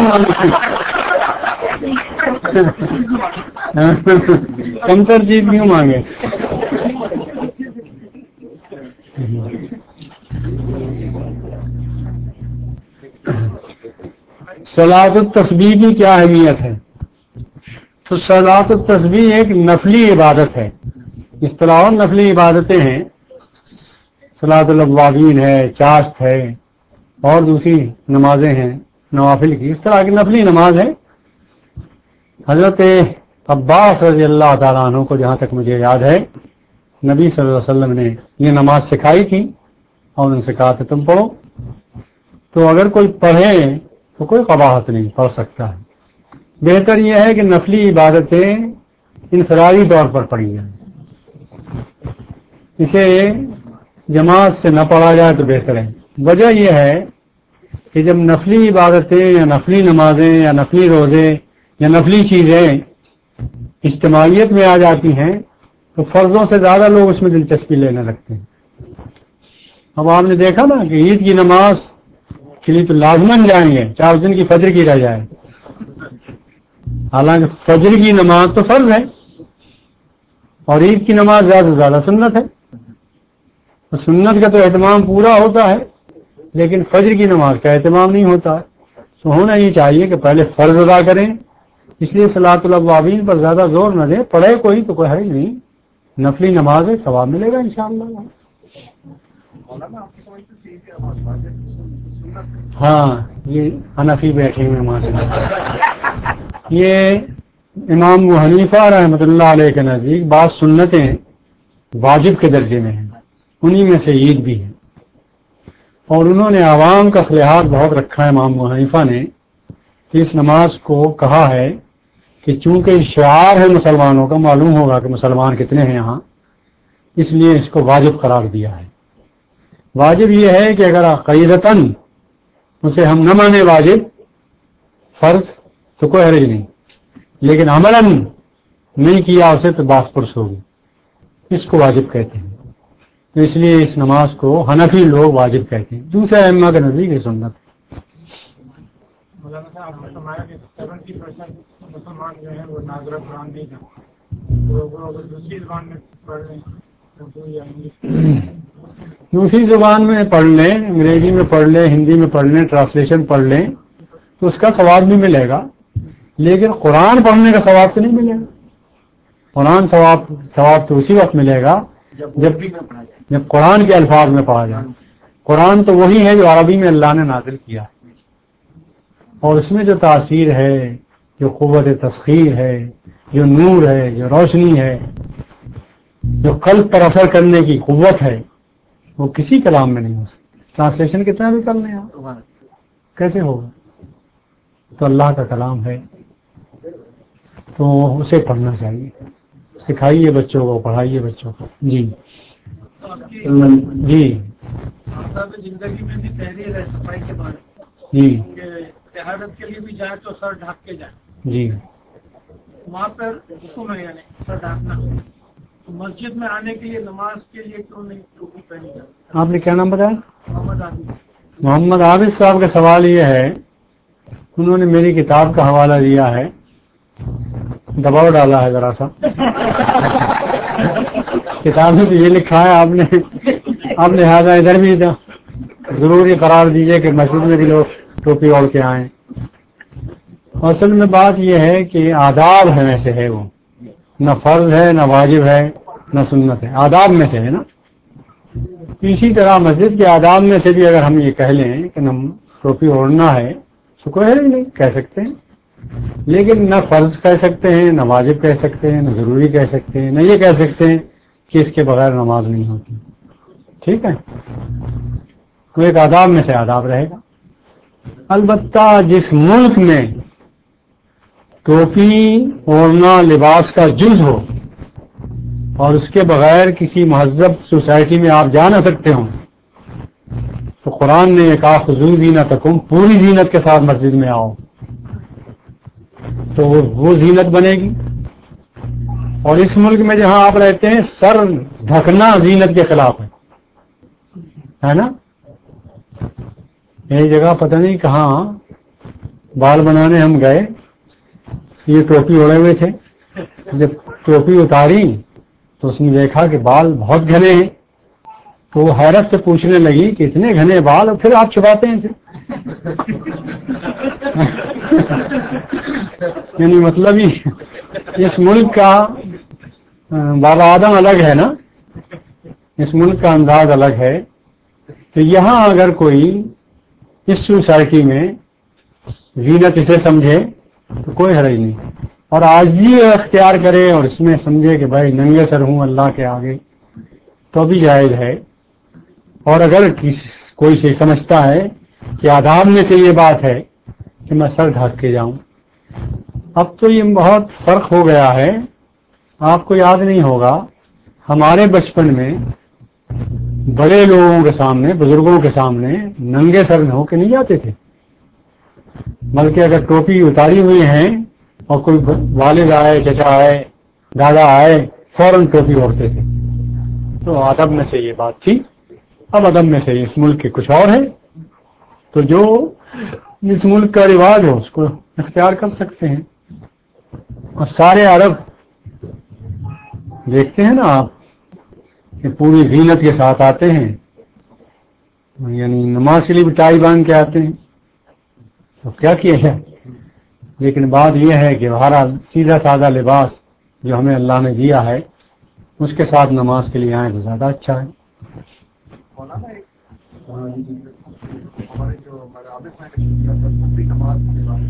کم تر چیز کیوں مانگے؟ صلاۃ التسبیح کی کیا اہمیت ہے؟ تو صلاۃ التسبیح ایک نفلی عبادت ہے. اصطلاح نفلی عبادتیں ہیں، صلاۃ الاوابین ہے، چاشت ہے، اور دوسری نمازیں ہیں نوافل کی. اس طرح کی نفلی نماز ہے. حضرت عباس رضی اللہ تعالیٰ عنہ کو جہاں تک مجھے یاد ہے نبی صلی اللہ علیہ وسلم نے یہ نماز سکھائی تھی اور ان سے کہا کہ تم پڑھو. تو اگر کوئی پڑھے تو کوئی قباحت نہیں، پڑھ سکتا ہے. بہتر یہ ہے کہ نفلی عبادتیں انفرادی طور پر پڑھی جائیں، اسے جماعت سے نہ پڑھا جائے تو بہتر ہے. وجہ یہ ہے کہ جب نفلی عبادتیں یا نفلی نمازیں یا نفلی روزے یا نفلی چیزیں اجتماعیت میں آ جاتی ہیں تو فرضوں سے زیادہ لوگ اس میں دلچسپی لینے لگتے ہیں. اب آپ نے دیکھا نا کہ عید کی نماز کے لیے تو لازمن جائیں گے چاہے اس دن کی فجر کی رہ جائے، حالانکہ فجر کی نماز تو فرض ہے اور عید کی نماز زیادہ سے زیادہ سنت ہے. تو سنت کا تو اہتمام پورا ہوتا ہے لیکن فجر کی نماز کا اہتمام نہیں ہوتا ہے. تو ہونا یہ چاہیے کہ پہلے فرض ادا کریں. اس لیے صلاۃ الاوابین پر زیادہ زور نہ دیں. پڑھے کوئی تو کوئی حرج نہیں، نفلی نماز ہے، ثواب ملے گا انشاءاللہ. ہاں یہ حنفی بیٹھے ہوئے ماشاءاللہ. یہ امام ابو حنیفہ رحمۃ اللہ علیہ کے نزدیک بعض سنتیں واجب کے درجے میں ہیں، انہی میں سے عید بھی ہے. اور انہوں نے عوام کا خلیحات بہت رکھا ہے امام ابو حنیفہ نے کہ اس نماز کو کہا ہے کہ چونکہ شعار ہے مسلمانوں کا، معلوم ہوگا کہ مسلمان کتنے ہیں یہاں، اس لیے اس کو واجب قرار دیا ہے. واجب یہ ہے کہ اگر عقیدتاً اسے ہم نہ مانے واجب فرض تو کوئی حرج نہیں، لیکن عملاً نہیں کیا اسے تو باس پرس ہوگی. اس کو واجب کہتے ہیں. تو اس لیے اس نماز کو حنفی لوگ واجب کہتے ہیں. دوسرے ائمہ کے نزدیک یہ سنت ہے. مولانا صاحب آپ نے فرمایا کہ سیونٹی پرسینٹ مسلمان جو ہیں وہ ناظرہ قرآن نہیں جانتے، تو وہ اگر دوسری زبان میں پڑھ لیں اردو یا انگلش، دوسری زبان میں پڑھ لیں، انگریزی میں پڑھ لیں، ہندی میں پڑھ لیں، ٹرانسلیشن پڑھ لیں تو اس کا ثواب بھی ملے گا، لیکن قرآن پڑھنے کا ثواب تو نہیں ملے گا. قرآن ثواب ثواب تو اسی وقت ملے گا جب جب قرآن کے الفاظ میں پڑھا جائے. قرآن تو وہی ہے جو عربی میں اللہ نے نازل کیا ہے، اور اس میں جو تاثیر ہے، جو قوت تسخیر ہے، جو نور ہے، جو روشنی ہے، جو قلب پر اثر کرنے کی قوت ہے، وہ کسی کلام میں نہیں ہو سکتی. ٹرانسلیشن کتنا بھی کر لیں آپ، کیسے ہوگا؟ تو اللہ کا کلام ہے تو اسے پڑھنا چاہیے. سکھائیے بچوں کو، پڑھائیے بچوں کو. جی جی زندگی میں بھی تحریر ہے صفائی کے بارے جی شہادت کے لیے بھی جائے تو سر ڈھک کے جائے. جی وہاں پر حکم ہے یعنی سر ڈھانپنا. مسجد میں آنے کے لیے نماز کے لیے کیوں نہیں ٹوپی پہنی جاتی؟ آپ نے کیا نام بتایا؟ محمد عابد. محمد عابد صاحب کا سوال یہ ہے، انہوں نے میری کتاب کا حوالہ دیا ہے، دباؤ ڈالا ہے ذرا سا. کتاب میں تو یہ لکھا ہے آپ نے آپ لہٰذا ادھر بھی ضروری قرار دیجئے کہ مسجد میں بھی لوگ ٹوپی اوڑھ کے آئیں. اصل میں بات یہ ہے کہ آداب ہے میں سے ہے، وہ نہ فرض ہے نہ واجب ہے نہ سنت ہے، آداب میں سے ہے نا. اسی طرح مسجد کے آداب میں سے بھی اگر ہم یہ کہہ لیں کہ نہ ٹوپی اوڑھنا ہے تو کوئی حرج نہیں، کہہ سکتے ہیں. لیکن نہ فرض کہہ سکتے ہیں، نہ واجب کہہ سکتے ہیں، نہ ضروری کہہ سکتے ہیں، نہ یہ کہہ سکتے ہیں کہ اس کے بغیر نماز نہیں ہوتی. ٹھیک ہے، تو ایک آداب میں سے آداب رہے گا. البتہ جس ملک میں ٹوپی اوڑھنا لباس کا جز ہو اور اس کے بغیر کسی مہذب سوسائٹی میں آپ جا نہ سکتے ہوں تو قرآن نے ایک خذو زینتکم، پوری زینت کے ساتھ مسجد میں آؤ، تو وہ زینت بنے گی. اور اس ملک میں جہاں آپ رہتے ہیں سر ڈھکنا زینت کے خلاف ہے، ہے نا. ایک جگہ پتہ نہیں کہاں بال بنانے ہم گئے، یہ ٹوپی اوڑے ہوئے تھے. جب ٹوپی اتاری تو اس نے دیکھا کہ بال بہت گھنے ہیں، تو وہ حیرت سے پوچھنے لگی کہ اتنے گھنے بال اور پھر آپ چھپاتے ہیں اسے؟ یعنی مطلب ہی اس ملک کا بابا آدم الگ ہے نا، اس ملک کا انداز الگ ہے. تو یہاں اگر کوئی اس سوسائٹی میں زینت اسے سمجھے تو کوئی حرج نہیں، اور آج یہ اختیار کرے اور اس میں سمجھے کہ بھائی ننگے سر ہوں اللہ کے آگے تو بھی جائز ہے. اور اگر کوئی سے سمجھتا ہے کہ آداب میں سے یہ بات ہے کہ میں سر ڈھک کے جاؤں، اب تو یہ بہت فرق ہو گیا ہے. آپ کو یاد نہیں ہوگا ہمارے بچپن میں بڑے لوگوں کے سامنے، بزرگوں کے سامنے ننگے سر ہو کے نہیں جاتے تھے، بلکہ اگر ٹوپی اتاری ہوئی ہیں اور کوئی والد آئے، چچا آئے، دادا آئے، فوراً ٹوپی اوڑھتے تھے. تو ادب میں سے یہ بات تھی. اب ادب میں سے اس ملک کے کچھ اور ہے، تو جو اس ملک کا رواج ہو اس کو اختیار کر سکتے ہیں. اور سارے عرب دیکھتے ہیں نا آپ کہ پوری زینت کے ساتھ آتے ہیں، یعنی نماز کے لیے بھی ٹائی باندھ کے آتے ہیں. تو کیا کیا ہے، لیکن بات یہ ہے کہ ہمارا سیدھا سادہ لباس جو ہمیں اللہ نے دیا ہے اس کے ساتھ نماز کے لیے آئیں تو زیادہ اچھا ہے. ہمارے جو نماز کے بارے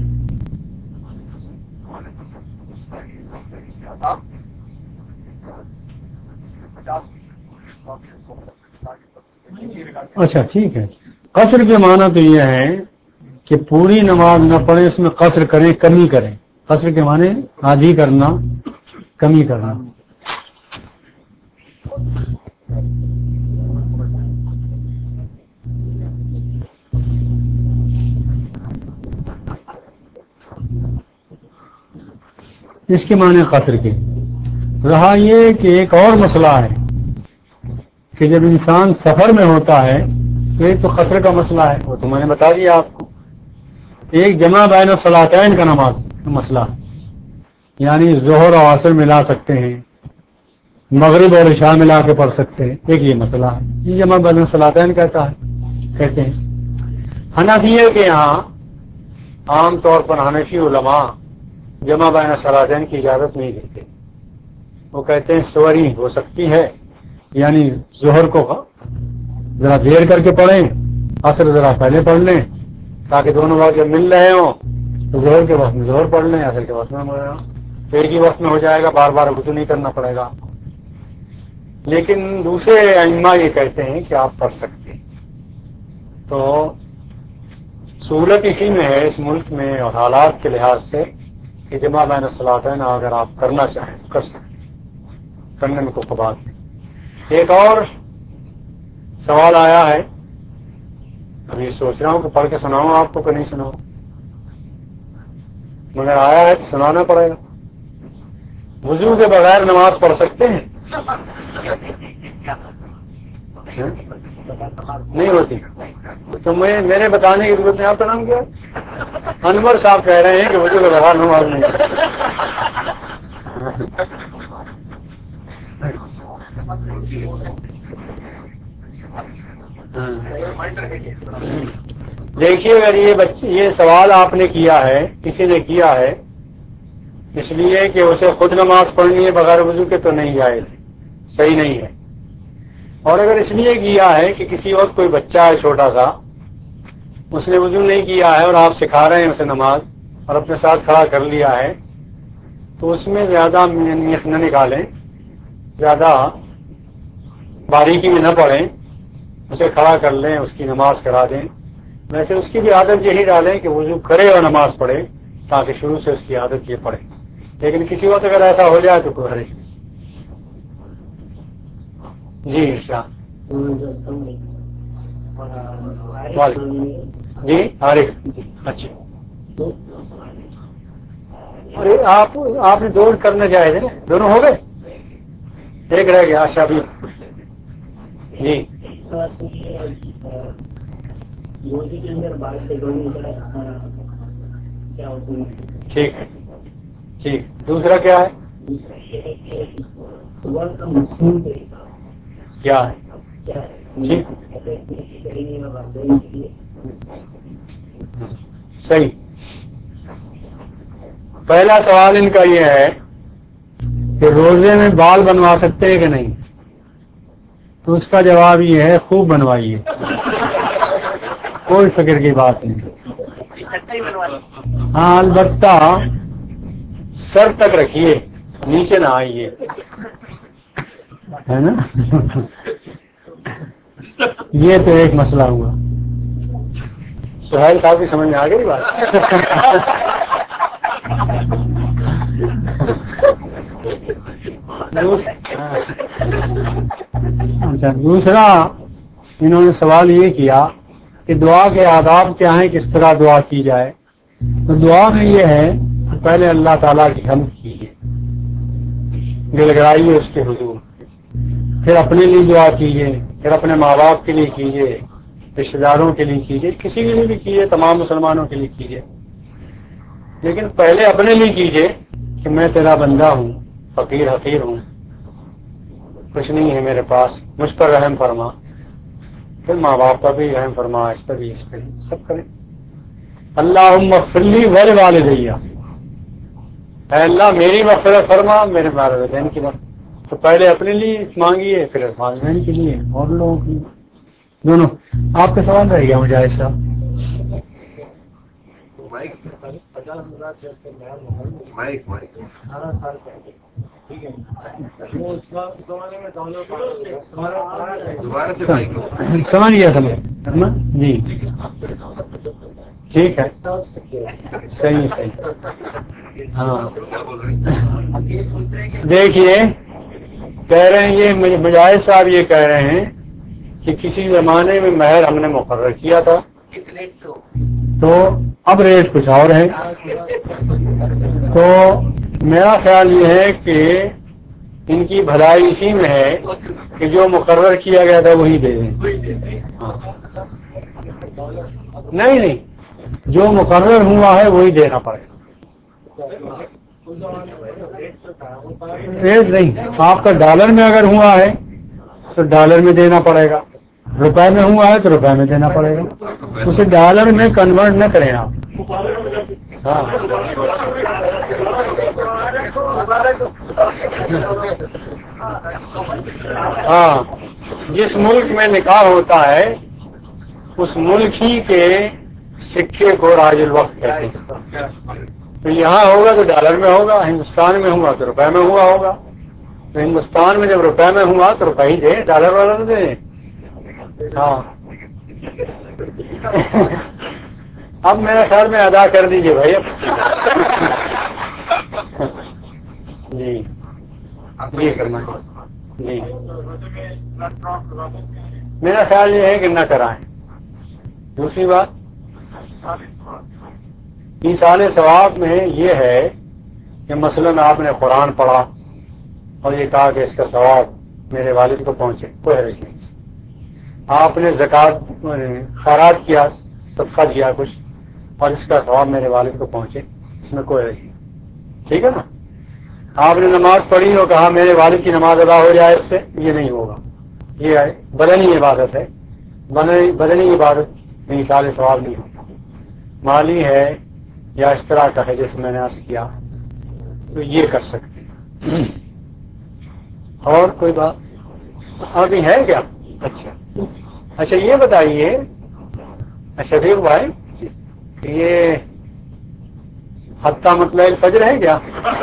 اچھا ٹھیک ہے. قصر کے معنی تو یہ ہے کہ پوری نماز نہ پڑھیں، اس میں قصر کریں، کمی کریں. قصر کے معنی آدھی کرنا، کمی کرنا. اس کے معنی قصر کے. رہا یہ کہ ایک اور مسئلہ ہے کہ جب انسان سفر میں ہوتا ہے تو ایک تو قصر کا مسئلہ ہے، وہ تو میں نے بتا دیا آپ کو. ایک جمع بین الصلاتین کا نماز مسئلہ، یعنی ظہر اور عصر ملا سکتے ہیں، مغرب اور عشاء ملا کے پڑھ سکتے ہیں، ایک یہ مسئلہ ہے. یہ جمع بین الصلاتین کہتا ہے کہتے ہیں. حنفیہ کے یہاں عام طور پر حنفی علماء جمع بین الصلاتین کی اجازت نہیں دیتے. وہ کہتے ہیں سوری ہو سکتی ہے، یعنی ظہر کو ذرا دیر کر کے پڑھیں، عصر ذرا پہلے پڑھ لیں، تاکہ دونوں وقت جب مل رہے ہوں تو ظہر کے وقت میں ظہر پڑھ لیں، عصر کے وقت میں پڑھ لیں، ایک ہی وقت میں ہو جائے گا، بار بار وضو نہیں کرنا پڑے گا. لیکن دوسرے ائمہ یہ کہتے ہیں کہ آپ پڑھ سکتے ہیں. تو سہولت اسی میں ہے اس ملک میں اور حالات کے لحاظ سے کہ جمع بین الصلاتین اگر آپ کرنا چاہیں کر سکتے، کرنے میں کوئی بات نہیں. ایک اور سوال آیا ہے، ابھی سوچ رہا ہوں کہ پڑھ کے سناؤں آپ کو کہ نہیں سناؤں، مگر آیا ہے تو سنانا پڑے گا. وضو کے بغیر نماز پڑھ سکتے ہیں؟ نہیں ہوتی. تو میں میرے بتانے کی ضرورت نہیں. آپ کا نام کیا ہے؟ انور صاحب کہہ رہے ہیں کہ وضو کے بغیر نماز نہیں. دیکھیے اگر یہ بچے یہ سوال آپ نے کیا ہے، کسی نے کیا ہے اس لیے کہ اسے خود نماز پڑھنی ہے بغیر وضو کے تو نہیں جائے، صحیح نہیں ہے. اور اگر اس لیے کیا ہے کہ کسی وقت کوئی بچہ ہے چھوٹا سا، اس نے وضو نہیں کیا ہے اور آپ سکھا رہے ہیں اسے نماز اور اپنے ساتھ کھڑا کر لیا ہے، تو اس میں زیادہ میخ نہ نکالیں، زیادہ باریکی میں نہ پڑھیں، اسے کھڑا کر لیں، اس کی نماز کرا دیں. ویسے اس کی بھی عادت یہی ڈالیں کہ وضو کرے اور نماز پڑھے، تاکہ شروع سے اس کی عادت یہ پڑے. لیکن کسی وقت اگر ایسا ہو جائے تو کوئی حرج نہیں. جی شاہ جی عارف. اچھا ارے آپ آپ نے دو کرنا چاہے تھے نا، دونوں ہو گئے، ایک رہ گیا. اچھا ابھی جی ٹھیک ہے ٹھیک. دوسرا کیا ہے؟ کیا ہے؟ ٹھیک صحیح. پہلا سوال ان کا یہ ہے کہ روزے میں بال بنوا سکتے ہیں کہ نہیں؟ تو اس کا جواب یہ ہے خوب بنوائیے، کوئی فکر کی بات نہیں. ہاں البتہ سر تک رکھیے، نیچے نہ آئیے، ہے نا. یہ تو ایک مسئلہ ہوا. سہیل صاحب کی سمجھ میں آ گئی بات. اچھا دوسرا انہوں نے سوال یہ کیا کہ دعا کے آداب کیا ہیں، کس طرح دعا کی جائے. تو دعا میں یہ ہے کہ پہلے اللہ تعالیٰ کی حمد کیجیے، گڑ گڑائیے اس کے حضور، پھر اپنے لیے دعا کیجیے، پھر اپنے ماں باپ کے لیے کیجیے، رشتے داروں کے لیے کیجیے، کسی کے لیے بھی کیجیے، تمام مسلمانوں کے لیے کیجیے. لیکن پہلے اپنے لیے کیجیے کہ میں تیرا بندہ ہوں، فقیر حقیر ہوں، کچھ نہیں ہے میرے پاس، مجھ پر رحم فرما. پھر ماں باپ پر بھی رحم فرما، اس پر بھی، اس پر بھی، سب کریں. اللہم اغفر لی ولوالدی، اے اللہ میری مغفرت فرما، میرے والدین کی مغفرت. تو پہلے اپنے لیے مانگیے، پھر والدین کے لیے اور لوگوں کے لیے، دونوں. آپ کا سوال رہ گیا مجھے ایسا. سمجھ گیا سمجھ جی ٹھیک ہے. صحیح صحیح. ہاں دیکھیے کہہ رہے ہیں یہ مجاہد صاحب یہ کہہ رہے ہیں کہ کسی زمانے میں مہر ہم نے مقرر کیا تھا تو اب ریٹ کچھ اور ہے. تو میرا خیال یہ ہے کہ ان کی بھلائی اسی میں ہے کہ جو مقرر کیا گیا تھا وہی دے دیں. نہیں نہیں، جو مقرر ہوا ہے وہی دینا پڑے گا. ریٹ نہیں، آپ کا ڈالر میں اگر ہوا ہے تو ڈالر میں دینا پڑے گا، روپے میں ہوا ہے تو روپے میں دینا پڑے گا. اسے ڈالر میں کنورٹ نہ کریں آپ. ہاں ہاں جس ملک میں نکاح ہوتا ہے اس ملک ہی کے سکے کو راج الوقت کہتے ہیں. تو یہاں ہوگا تو ڈالر میں ہوگا، ہندوستان میں ہوا تو روپے میں ہوا ہوگا. تو ہندوستان میں جب روپے میں ہوا تو روپے ہی دے، ڈالر والا تو دے. ہاں اب میرے خیال میں ادا کر دیجئے بھائی. جی جی کرنا جی میرا خیال یہ ہے کہ نہ کرائیں. دوسری بات ایصال ثواب میں یہ ہے کہ مثلاً آپ نے قرآن پڑھا اور یہ کہا کہ اس کا ثواب میرے والد کو پہنچے، کوئی حرج نہیں. آپ نے زکوٰۃ خیرات کیا، صدقہ دیا کچھ، اور اس کا ثواب میرے والد کو پہنچے، اس میں کوئی حرج نہیں. ٹھیک ہے نا. آپ نے نماز پڑھی اور کہا میرے والد کی نماز ادا ہو جائے اس سے، یہ نہیں ہوگا. یہ بدنی عبادت ہے، بدنی عبادت میں ایصال ثواب نہیں ہوتا. مالی ہے یا اس طرح کا ہے جیسے میں نے عرض کیا، تو یہ کر سکتے ہیں. اور کوئی بات ابھی ہے کیا؟ اچھا اچھا یہ بتائیے شفیق بھائی کہ یہ حتیٰ مطلع الفجر ہے کیا؟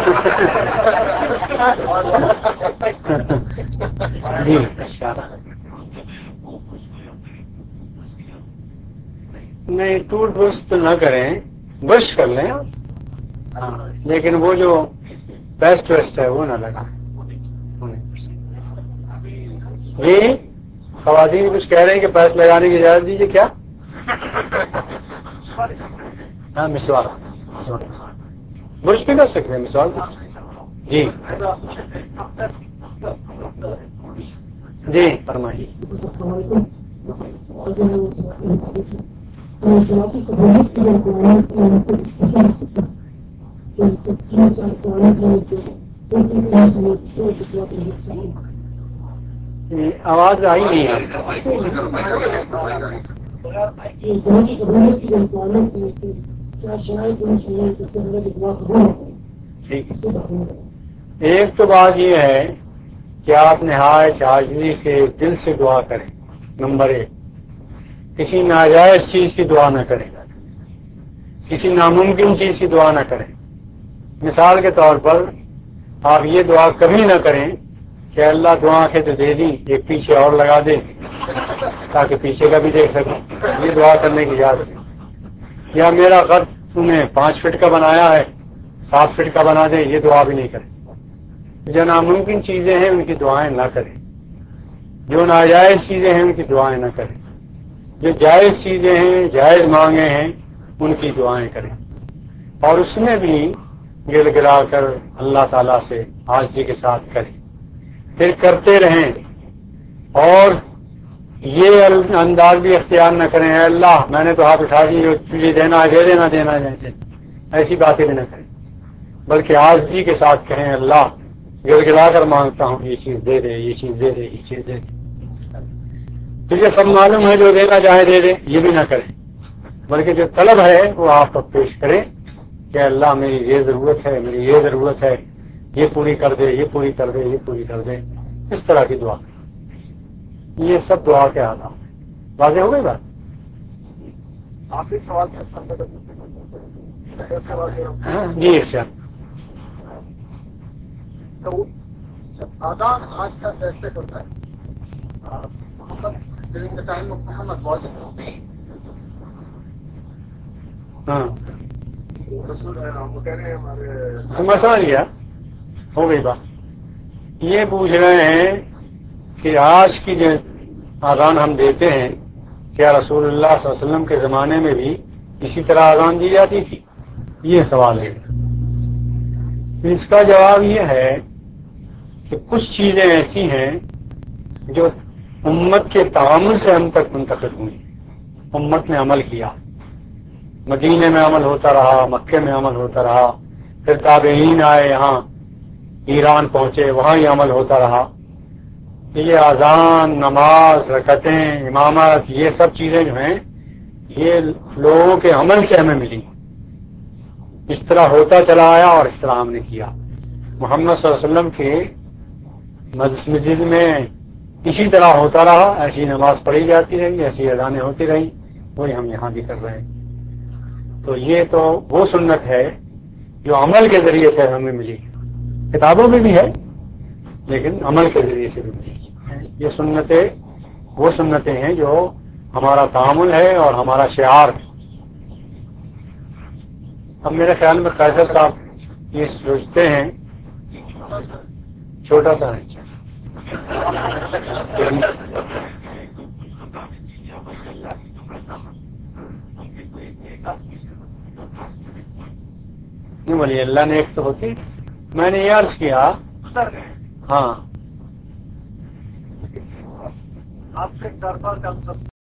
جی اچھا نہیں، ٹوٹ برش تو نہ کریں، برش کر لیں ہاں، لیکن وہ جو پیسٹ ویسٹ ہے وہ نہ لگائیں. جی خواتین کچھ کہہ رہے ہیں کہ پیسٹ لگانے کی اجازت دیجیے. کیا؟ ہاں مسواک برش بھی کر سکتے ہیں، مسواک. جی جی فرمائیے. آواز آئی نہیں ہے. ٹھیک. ایک تو بات یہ ہے کہ آپ نہایت عاجزی سے دل سے دعا کریں. نمبر ایک، کسی ناجائز چیز کی دعا نہ کریں، کسی ناممکن چیز کی دعا نہ کریں. مثال کے طور پر آپ یہ دعا کبھی نہ کریں کہ اللہ دو آنکھیں تو دے دی، ایک پیچھے اور لگا دے تاکہ پیچھے کا بھی دیکھ سکوں. یہ دعا کرنے کی اجازت ہے. یا میرا قد تمہیں پانچ فٹ کا بنایا ہے، سات فٹ کا بنا دے، یہ دعا بھی نہیں کریں. جو ناممکن چیزیں ہیں ان کی دعائیں نہ کریں، جو ناجائز چیزیں ہیں ان کی دعائیں نہ کریں، جو جائز چیزیں ہیں، جائز مانگے ہیں، ان کی دعائیں کریں. اور اس میں بھی گڑ گڑا کر اللہ تعالیٰ سے عاجزی کے ساتھ کریں. پھر کرتے رہیں اور یہ انداز بھی اختیار نہ کریں اے اللہ میں نے تو ہاتھ اٹھا دی، تجھے دینا ہے دے دینا، دینا ہے. ایسی باتیں بھی نہ کریں، بلکہ عاجزی کے ساتھ کہیں اللہ گڑ گڑا کر مانگتا ہوں یہ چیز دے دے، یہ چیز دے دے، یہ چیز دے دے. تجھے سب معلوم ہے، جو دینا چاہے دے دے. یہ بھی نہ کریں، بلکہ جو طلب ہے وہ آپ تک پیش کریں کہ اللہ میری یہ ضرورت ہے، میری یہ ضرورت ہے، یہ پوری کر دے، یہ پوری کر دے، یہ پوری کر دے. اس طرح کی دعا. یہ سب دعا کے آداب. واضح ہو گئی بات؟ آخری سوال جی ارشاد. تو آزان آج کا کیسے ہوتا ہے؟ محمد ٹائم محمد بہت ہاں رسول وہ کہہ رہے ہیں ہمارے سمجھ لیا. ہو گئی بات. یہ پوچھ رہے ہیں کہ آج کی جو اذان ہم دیتے ہیں کیا رسول اللہ صلی اللہ علیہ وسلم کے زمانے میں بھی اسی طرح اذان دی جاتی تھی؟ یہ سوال ہے. اس کا جواب یہ ہے کہ کچھ چیزیں ایسی ہیں جو امت کے تعامل سے ہم تک منتقل ہوئی. امت نے عمل کیا، مدینے میں عمل ہوتا رہا، مکے میں عمل ہوتا رہا، پھر تابعین آئے یہاں ایران پہنچے، وہاں ہی عمل ہوتا رہا. یہ اذان، نماز، رکعتیں، امامت، یہ سب چیزیں جو ہیں یہ لوگوں کے عمل سے ہمیں ملی. اس طرح ہوتا چلا آیا اور اس طرح ہم نے کیا. محمد صلی اللہ علیہ وسلم کے مسجد میں اسی طرح ہوتا رہا، ایسی نماز پڑھی جاتی رہی، ایسی اذانیں ہوتی رہی، وہی ہم یہاں بھی کر رہے ہیں. تو یہ تو وہ سنت ہے جو عمل کے ذریعے سے ہمیں ملی. کتابوں میں بھی ہے لیکن عمل کے ذریعے سے بھی ملی. یہ سنتیں وہ سنتیں ہیں جو ہمارا تعامل ہے اور ہمارا شعار ہے. اب میرے خیال میں قیصر صاحب یہ سوچتے ہیں چھوٹا سا ہے. نہیں بولیے اللہ نے ایک تو ہوتی. میں نے یہ عرض کیا ہاں آپ سے دربار کا